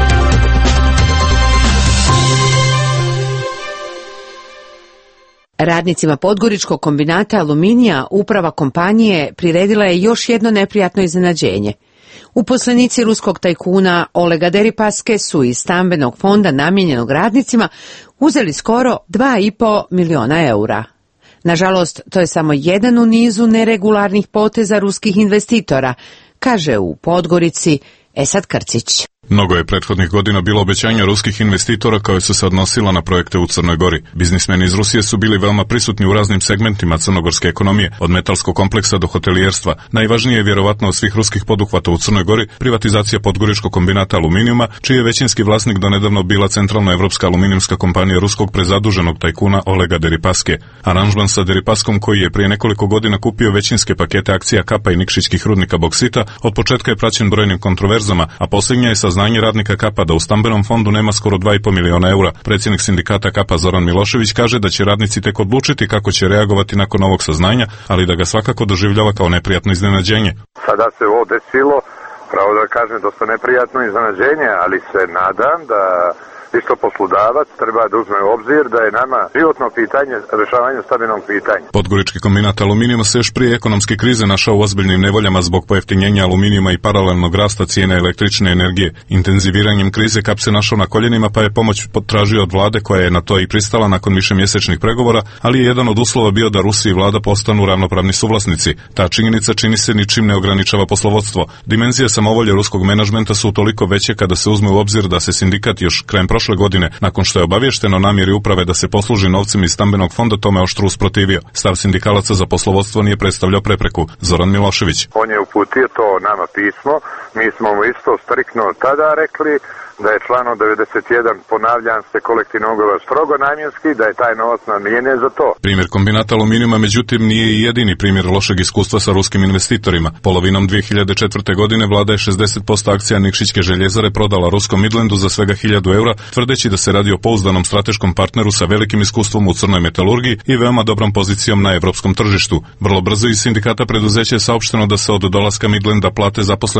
Radnicima Podgoričkog kombinata aluminija uprava kompanije priredila je još jedno neprijatno iznenađenje. Uposlenici ruskog tajkuna Olega Deripaske su iz stambenog fonda namijenjenog radnicima uzeli skoro dva i pol miliona eura. Nažalost, to je samo jedan u nizu neregularnih poteza ruskih investitora, kaže u Podgorici Esad Krcić. Mnogo je prethodnih godina bilo obećanja ruskih investitora koje su se odnosila na projekte u Crnoj Gori. Biznismeni iz Rusije su bili veoma prisutni u raznim segmentima crnogorske ekonomije, od metalskog kompleksa do hotelijerstva. Najvažnije je vjerovatno od svih ruskih poduhvata u Crnoj Gori privatizacija Podgoričkog kombinata aluminijuma, čiji je većinski vlasnik donedavno bila centralno evropska aluminijumska kompanija ruskog prezaduženog tajkuna Olega Deripaske. Aranžman sa Deripaskom, koji je prije nekoliko godina kupio većinske pakete akcija Kapa i Nikšićkih rudnika boksita, od početka je praćen brojnim kontroverzama, a posljednja je saznanje radnika Kapa da u stambenom fondu nema skoro dva i pol miliona eura. Predsjednik sindikata Kapa Zoran Milošević kaže da će radnici tek odlučiti kako će reagovati nakon ovog saznanja, ali da ga svakako doživljava kao neprijatno iznenađenje. Sada se ovo desilo, pravo da kažem, dosta neprijatno iznenađenje, ali se nadam da isto poslodavac treba da uzme u obzir da je nama životno pitanje rješavanje stambenog pitanja. Podgorički kombinat aluminijuma se još prije ekonomske krize našao u ozbiljnim nevoljama zbog pojeftinjenja aluminijuma i paralelnog rasta cijene električne energije. Intenziviranjem krize Kap se našao na koljenima, pa je pomoć potražio od vlade, koja je na to i pristala nakon višemjesečnih pregovora, ali je jedan od uslova bio da Rusi i vlada postanu ravnopravni suvlasnici. Ta činjenica čini se ničim ne ograničava poslovodstvo. Dimenzije samovolje ruskog menadžmenta su toliko veće kada se uzme u obzir da se sindikat još krajem prošle godine, nakon što je obavješteno namjeri uprave da se posluži novcem iz stambenog fonda, tome oštro usprotivio. Stav sindikalaca za poslovodstvo nije predstavljao prepreku. Zoran Milošević. On je uputio to nama pismo, mi smo mu isto striktno tada rekli da je članom devedeset jedan ponavljam se kolektivni ugovor strogo namjenski, da je taj novac namijenjen za to. Primjer kombinata aluminijuma međutim nije i jedini primjer lošeg iskustva sa ruskim investitorima. Polovinom dvije hiljade četvrte. godine vlada je šezdeset posto akcija Nikšićke željezare prodala ruskom Midlandu za svega hiljadu eura, tvrdeći da se radi o pouzdanom strateškom partneru sa velikim iskustvom u crnoj metalurgiji i veoma dobrom pozicijom na evropskom tržištu. Vrlo brzo iz sindikata preduzeća je saopšteno da se od dolaska Midlanda plate zaposlenih konstantno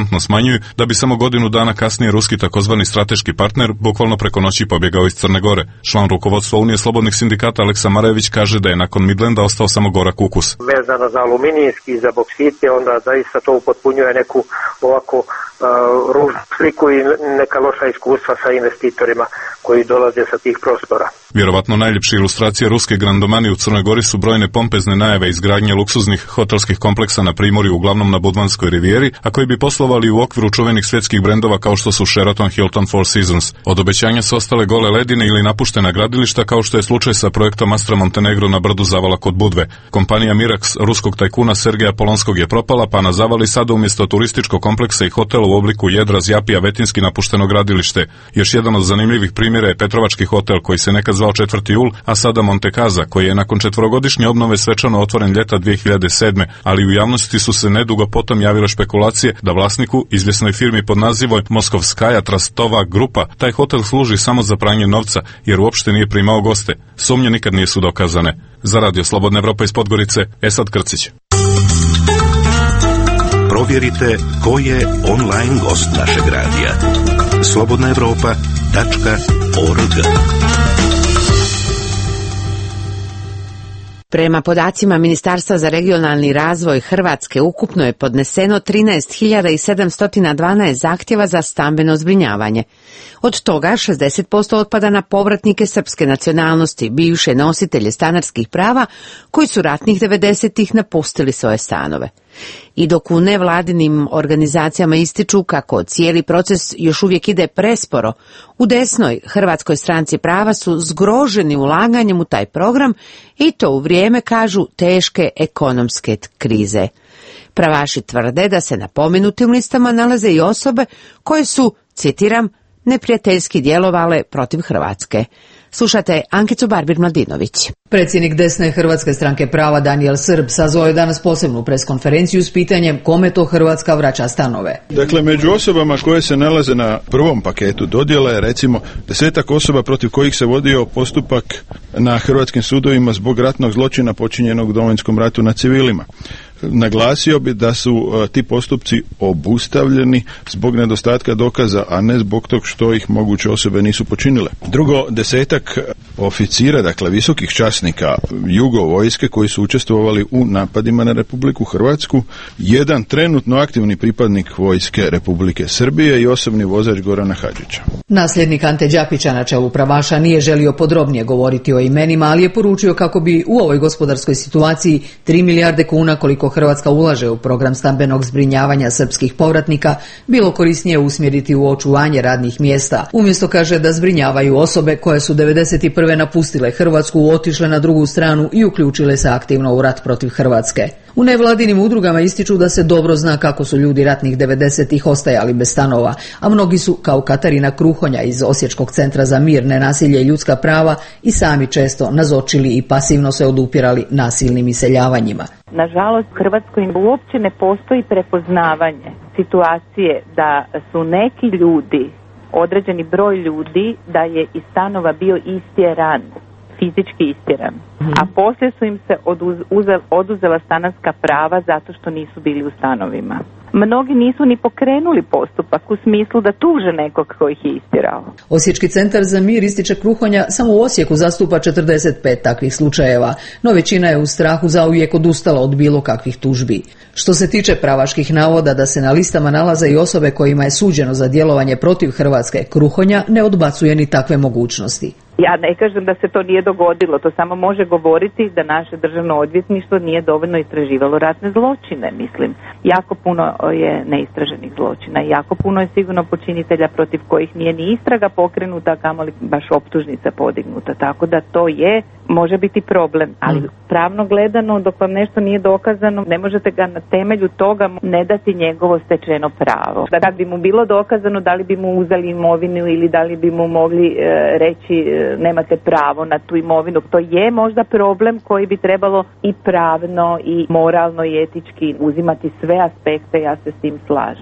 konstantno smanjuju, da bi samo godinu dana kasnije ruski takozvani strateški partner bukvalno preko noći pobjegao iz Crne Gore. Član rukovodstva Unije slobodnih sindikata Aleksa Marajević kaže da je nakon Midlanda ostao samo gorak ukus. Vezano za aluminijski i za boksite, onda zaista to upotpunjuje neku ovako uh, ružnu sliku i neka loša iskustva sa investitorima koji dolaze sa tih prostora. Vjerovatno najljepše ilustracije ruske grandomani u Crnoj Gori su brojne pompezne najave izgradnje luksuznih hotelskih kompleksa na primorju, uglavnom na Budvanskoj rivijeri, a koji bi poslovali u okviru čuvenih svjetskih brendova kao što su Sheraton, Hilton, Four Seasons. Od obećanja su ostale gole ledine ili napuštena gradilišta, kao što je slučaj sa projektom Astra Montenegro na brdu Zavala kod Budve. Kompanija Mirax ruskog tajkuna Sergeja Polonskog je propala, pa na Zavali sada umjesto turističkog kompleksa i hotela u obliku jedra zjapi vetinski napušteno gradilište. Još jedan od zanimljivih primjera je Petrovački hotel koji se nekad zvao Četvrti jul, a sada Monte Casa, koji je nakon četvorogodišnje obnove svečano otvoren ljeta dvije hiljade sedme, ali u javnosti su se nedugo potom javile špekulacije da vlasniku, izvjesnoj firmi pod nazivom Moskovskaja Trastova grupa, taj hotel služi samo za pranje novca, jer uopšte nije primao goste. Sumnje nikad nisu dokazane. Za Radio Slobodna Evropa iz Podgorice, Esad Krcić. Provjerite ko je online gost našeg radija. slobodna evropa tačka org. Prema podacima Ministarstva za regionalni razvoj Hrvatske ukupno je podneseno trinaest hiljada sedamsto dvanaest zahtjeva za stambeno zbrinjavanje. Od toga šezdeset posto otpada na povratnike srpske nacionalnosti, bivše nositelje stanarskih prava koji su ratnih devedesetih napustili svoje stanove. I dok u nevladinim organizacijama ističu kako cijeli proces još uvijek ide presporo, u desnoj Hrvatskoj stranci prava su zgroženi ulaganjem u taj program i to u vrijeme, kažu, teške ekonomske krize. Pravaši tvrde da se na pomenutim listama nalaze i osobe koje su, citiram, neprijateljski djelovale protiv Hrvatske. Slušate Ankicu Barbir-Mladinović. Predsjednik desne Hrvatske stranke prava Danijel Srb sazvao je danas posebnu preskonferenciju s pitanjem kome to Hrvatska vraća stanove. Dakle, među osobama koje se nalaze na prvom paketu dodjela je recimo desetak osoba protiv kojih se vodio postupak na hrvatskim sudovima zbog ratnog zločina počinjenog u Domovinskom ratu na civilima. Naglasio bi da su uh, ti postupci obustavljeni zbog nedostatka dokaza, a ne zbog tog što ih moguće osobe nisu počinile. Drugo, desetak oficira, dakle visokih časnika jugo vojske koji su učestvovali u napadima na Republiku Hrvatsku, jedan trenutno aktivni pripadnik vojske Republike Srbije i osobni vozač Gorana Hadžića. Nasljednik Ante Đapića na čelu pravaša nije želio podrobnije govoriti o imenima, ali je poručio kako bi u ovoj gospodarskoj situaciji tri milijarde kuna koliko Hrvatska ulaže u program stambenog zbrinjavanja srpskih povratnika bilo korisnije usmjeriti u očuvanje radnih mjesta. Umjesto, kaže, da zbrinjavaju osobe koje su devedeset prve napustile Hrvatsku, otišle na drugu stranu i uključile se aktivno u rat protiv Hrvatske. U nevladinim udrugama ističu da se dobro zna kako su ljudi ratnih devedesetih ostajali bez stanova, a mnogi su, kao Katarina Kruhonja iz Osječkog centra za mir, nenasilje i ljudska prava, i sami često nazočili i pasivno se odupirali nasilnim iseljavanjima. Nažalost, u Hrvatskoj uopće ne postoji prepoznavanje situacije da su neki ljudi, određeni broj ljudi, da je iz stanova bio istjeran, fizički istjeran, mm-hmm. a poslije su im se oduz, uze, oduzela stanarska prava zato što nisu bili u stanovima. Mnogi nisu ni pokrenuli postupak u smislu da tuže nekog ko ih je istjerao. Osječki centar za mir, ističe Kruhonja, samo u Osijeku zastupa četrdeset pet takvih slučajeva, no većina je u strahu zauvijek odustala od bilo kakvih tužbi. Što se tiče pravaških navoda da se na listama nalaze i osobe kojima je suđeno za djelovanje protiv Hrvatske, Kruhonja ne odbacuje ni takve mogućnosti. Ja ne kažem da se to nije dogodilo, to samo može govoriti da naše državno odvjetništvo nije dovoljno istraživalo ratne zločine, mislim. Jako puno je neistraženih zločina i jako puno je sigurno počinitelja protiv kojih nije ni istraga pokrenuta, kamoli baš optužnica podignuta, tako da to je, može biti problem, ali mm. pravno gledano, dok vam nešto nije dokazano, ne možete ga na temelju toga ne dati njegovo stečeno pravo. Da kad bi mu bilo dokazano, da li bi mu uzeli imovinu ili da li bi mu mogli e, reći e, nemate pravo na tu imovinu. To je možda problem koji bi trebalo i pravno i moralno i etički uzimati sve aspekte, ja se s tim slažem.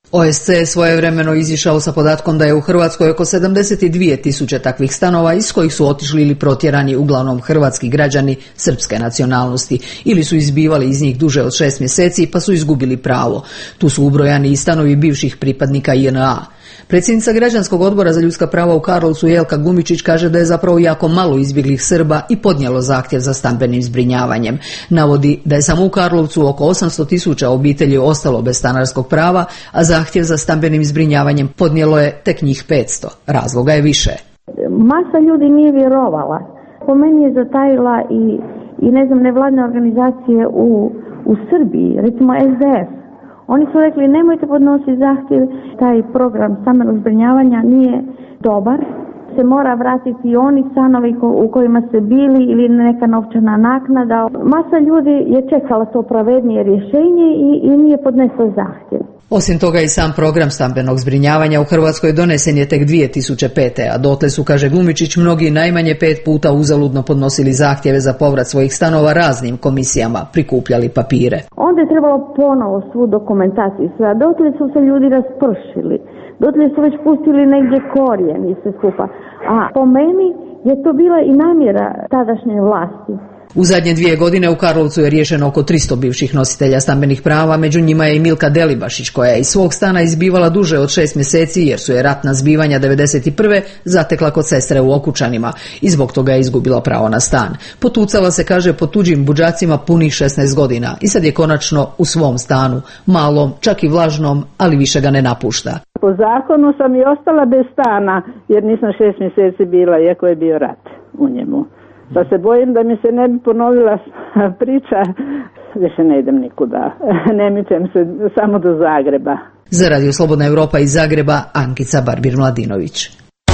O S C je svojevremeno izišao sa podatkom da je u Hrvatskoj oko sedamdeset dvije tisuće takvih stanova iz kojih su otišli ili protjerani uglavnom hrvatski građani srpske nacionalnosti ili su izbivali iz njih duže od šest mjeseci pa su izgubili pravo. Tu su ubrojani i stanovi bivših pripadnika J N A. Predsjednica Građanskog odbora za ljudska prava u Karlovcu Jelka Gumičić kaže da je zapravo jako malo izbjeglih Srba i podnijelo zahtjev za stambenim zbrinjavanjem. Navodi da je samo u Karlovcu oko osamsto tisuća obitelji ostalo bez stanarskog prava, a zahtjev za stambenim zbrinjavanjem podnijelo je tek njih petsto. Razloga je više. Masa ljudi nije vjerovala. Po meni je zatajila i, i ne znam, nevladne organizacije u, u Srbiji, recimo S D F. Oni su rekli nemojte podnositi zahtjev, taj program stambenog zbrinjavanja nije dobar, se mora vratiti i oni stanovi u kojima ste bili ili neka novčana naknada. Masa ljudi je čekala to pravednije rješenje i, i nije podnesla zahtjev. Osim toga i sam program stambenog zbrinjavanja u Hrvatskoj donesen je tek dvije tisuće pete. a dotle su, kaže Gumičić, mnogi najmanje pet puta uzaludno podnosili zahtjeve za povrat svojih stanova raznim komisijama, prikupljali papire. Onda je trebalo ponovo svu dokumentaciju, a dotle su se ljudi raspršili, dotle su već pustili negdje korijen i sve skupa. A po meni je to bila i namjera tadašnje vlasti. U zadnje dvije godine u Karlovcu je riješeno oko tristo bivših nositelja stambenih prava, među njima je i Milka Delibašić koja je iz svog stana izbivala duže od šest mjeseci jer su je ratna zbivanja devedeset prve zatekla kod sestre u Okučanima i zbog toga je izgubila pravo na stan. Potucala se, kaže, po tuđim budžacima punih šesnaest godina i sad je konačno u svom stanu, malom, čak i vlažnom, ali više ga ne napušta. Po zakonu sam i ostala bez stana jer nisam šest mjeseci bila, iako je bio rat u njemu. Pa se bojim da mi se ne bi ponovila priča, više ne idem nikuda, ne mičem se samo do Zagreba. Za Radio Slobodna Europa iz Zagreba, Ankica Barbir-Mladinović.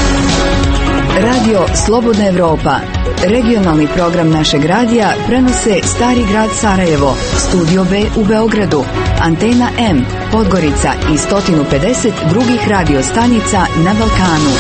Radio Slobodna Europa, regionalni program našeg radija, prenose Stari grad Sarajevo, Studio B u Beogradu, Antena M, Podgorica i sto pedeset drugih radio stanica na Balkanu.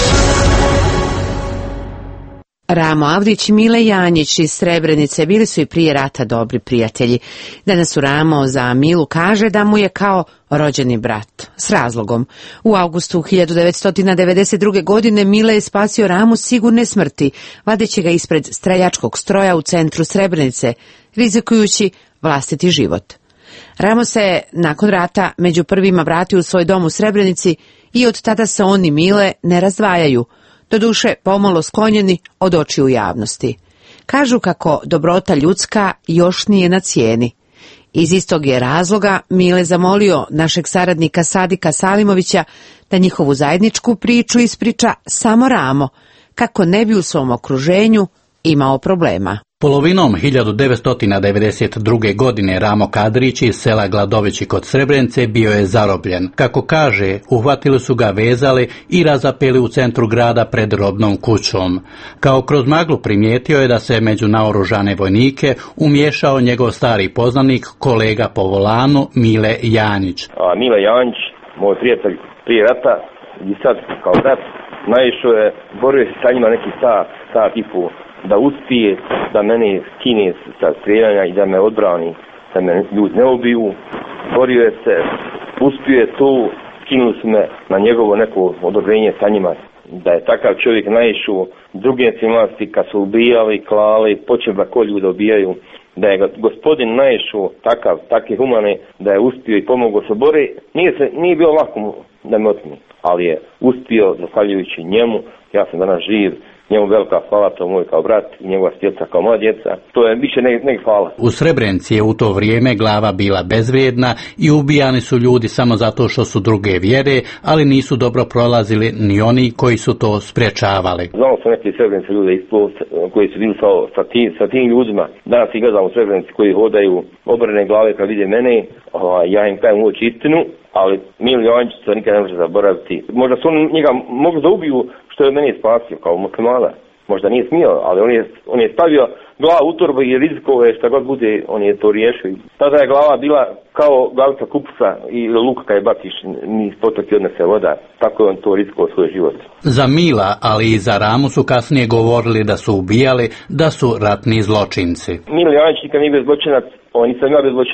Ramo Avdić i Mile Janjić iz Srebrenice bili su i prije rata dobri prijatelji. Danas su Ramo za Milu kaže da mu je kao rođeni brat. S razlogom. U avgustu hiljadu devetsto devedeset druge. godine Mile je spasio Ramu sigurne smrti, vadeći ga ispred streljačkog stroja u centru Srebrenice, rizikujući vlastiti život. Ramo se nakon rata među prvima vratio u svoj dom u Srebrenici i od tada se on i Mile ne razdvajaju, doduše pomalo sklonjeni od očiju javnosti. Kažu kako dobrota ljudska još nije na cijeni. Iz istog je razloga Mile zamolio našeg saradnika Sadika Salimovića da njihovu zajedničku priču ispriča samo Ramo, kako ne bi u svom okruženju imao problema. Polovinom hiljadu devetsto devedeset druge. godine Ramo Kadrić iz sela Gladovići kod Srebrenice bio je zarobljen. Kako kaže, uhvatili su ga, vezali i razapeli u centru grada pred robnom kućom. Kao kroz maglu primijetio je da se među naoružane vojnike umiješao njegov stari poznanik, kolega po volanu Mile Janjić. A Mile Janjić, moj prijatelj prije rata i sad kao brat, naišao je, borio se sa njima neki sat, sat i pol, da uspije da mene skine sa strijeljanja i da me odbrani, da me ljudi ne ubiju. Borio je se, uspio je to, skinuli su me na njegovo neko odobrenje sa njima. Da je takav čovjek naišao druge nacionalnosti kad su ubijali, klali, počeli da ko ljude ubijaju, da je gospodin naišao takav, takve humane, da je uspio i pomogao se bori. Nije, se, nije bilo lako da me otmi, ali je uspio, zahvaljujući njemu, ja sam danas živ. Njemu velika hvala, to moj kao brat i njegova stjelca kao moja djeca. To je više nek, nek hvala. U Srebrenici je u to vrijeme glava bila bezvrijedna i ubijani su ljudi samo zato što su druge vjere, ali nisu dobro prolazili ni oni koji su to sprječavali. Znamo sam neki Srebrenici ljude ispod, koji su bili sa, sa, tim, sa tim ljudima. Danas ih gledam u Srebrenici koji hodaju obrne glave kad vide mene. O, ja im kajem uoči istinu, ali Mile Janjić to nikad ne može zaboraviti. Možda su oni njega mogli da ubiju što je meni spasio kao muslimana. Možda nije smio, ali on je, on je stavio glavu u torbu i rizikove šta god bude, on je to riješio. Tada je glava bila kao glavica kupca i luka kad je baciš, ni potoki odnese voda. Tako je on to rizikovao svoj život. Za Mila, ali i za Ramu su kasnije govorili da su ubijali, da su ratni zločinci. Mile Janjić nikad nije bio zločinac, on nisam ja bio zločinac.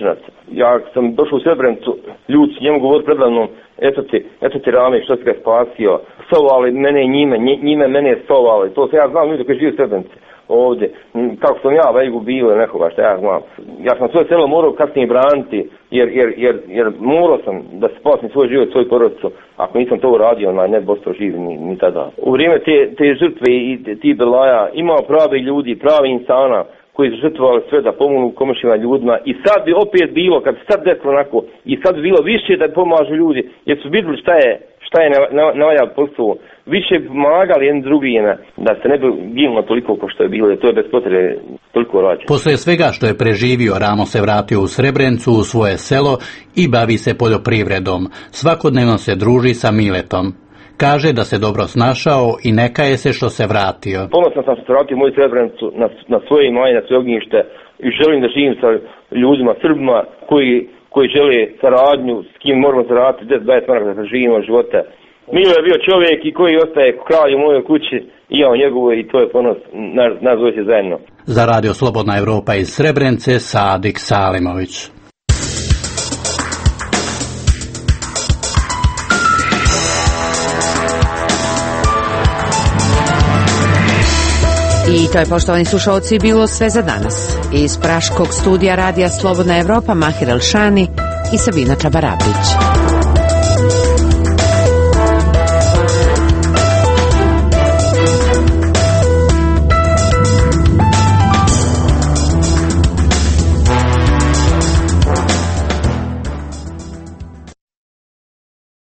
Ja sam došao u Srebrenicu, ljudi njemu govori predavnom, eto ti, eto ti Rame, što si ga spasio, sovali mene i njime, njime mene sovali, to se ja znam ljudi koji žive u Srebrenici ovdje, kako sam ja vejgu bio nekoga, što ja znam. Ja sam svoje selo morao kasnije braniti, jer, jer, jer, jer morao sam da spasim svoj život, svoju porodicu, ako nisam to uradio, onaj, ne bi ostao živ ni, ni tada. U vrijeme te, te žrtve i te, ti belaja imao pravi ljudi, pravi insana, koji su žrtvovali sve da pomognu Komšijama ljudima i sad bi opet bilo, kad se sad desilo onako, i sad bi bilo više da pomažu ljudi, jer su vidjeli šta je, šta je navalja posao, više bi pomagali jedni drugima, da se ne bi ginulo toliko ko što je bilo, jer to je bez potrebe toliko rađeno. Poslije svega što je preživio, Ramo se vratio u Srebrenicu, u svoje selo i bavi se poljoprivredom. Svakodnevno se druži sa Miletom. Kaže da se dobro snašao i ne kaje se što se vratio. Ponosno sam se vratio u moju Srebrenicu na, na svoje imanje, na svoje ognjište i želim da živim sa ljudima, Srbima koji, koji žele saradnju, s kim moramo zaraditi deset dvadeset maraka da živimo života. Milo je bio čovjek i koji ostaje kralj u mojoj kući i ja u njegovoj i to je ponos nas, nas dvojice zajedno. Za Radio Slobodna Evropa iz Srebrenice, Sadik Salimović. I to je, poštovani slušalci, bilo sve za danas. Iz praškog studija Radija Slobodna Evropa Mahir Elšani i Sabina Čabarabić.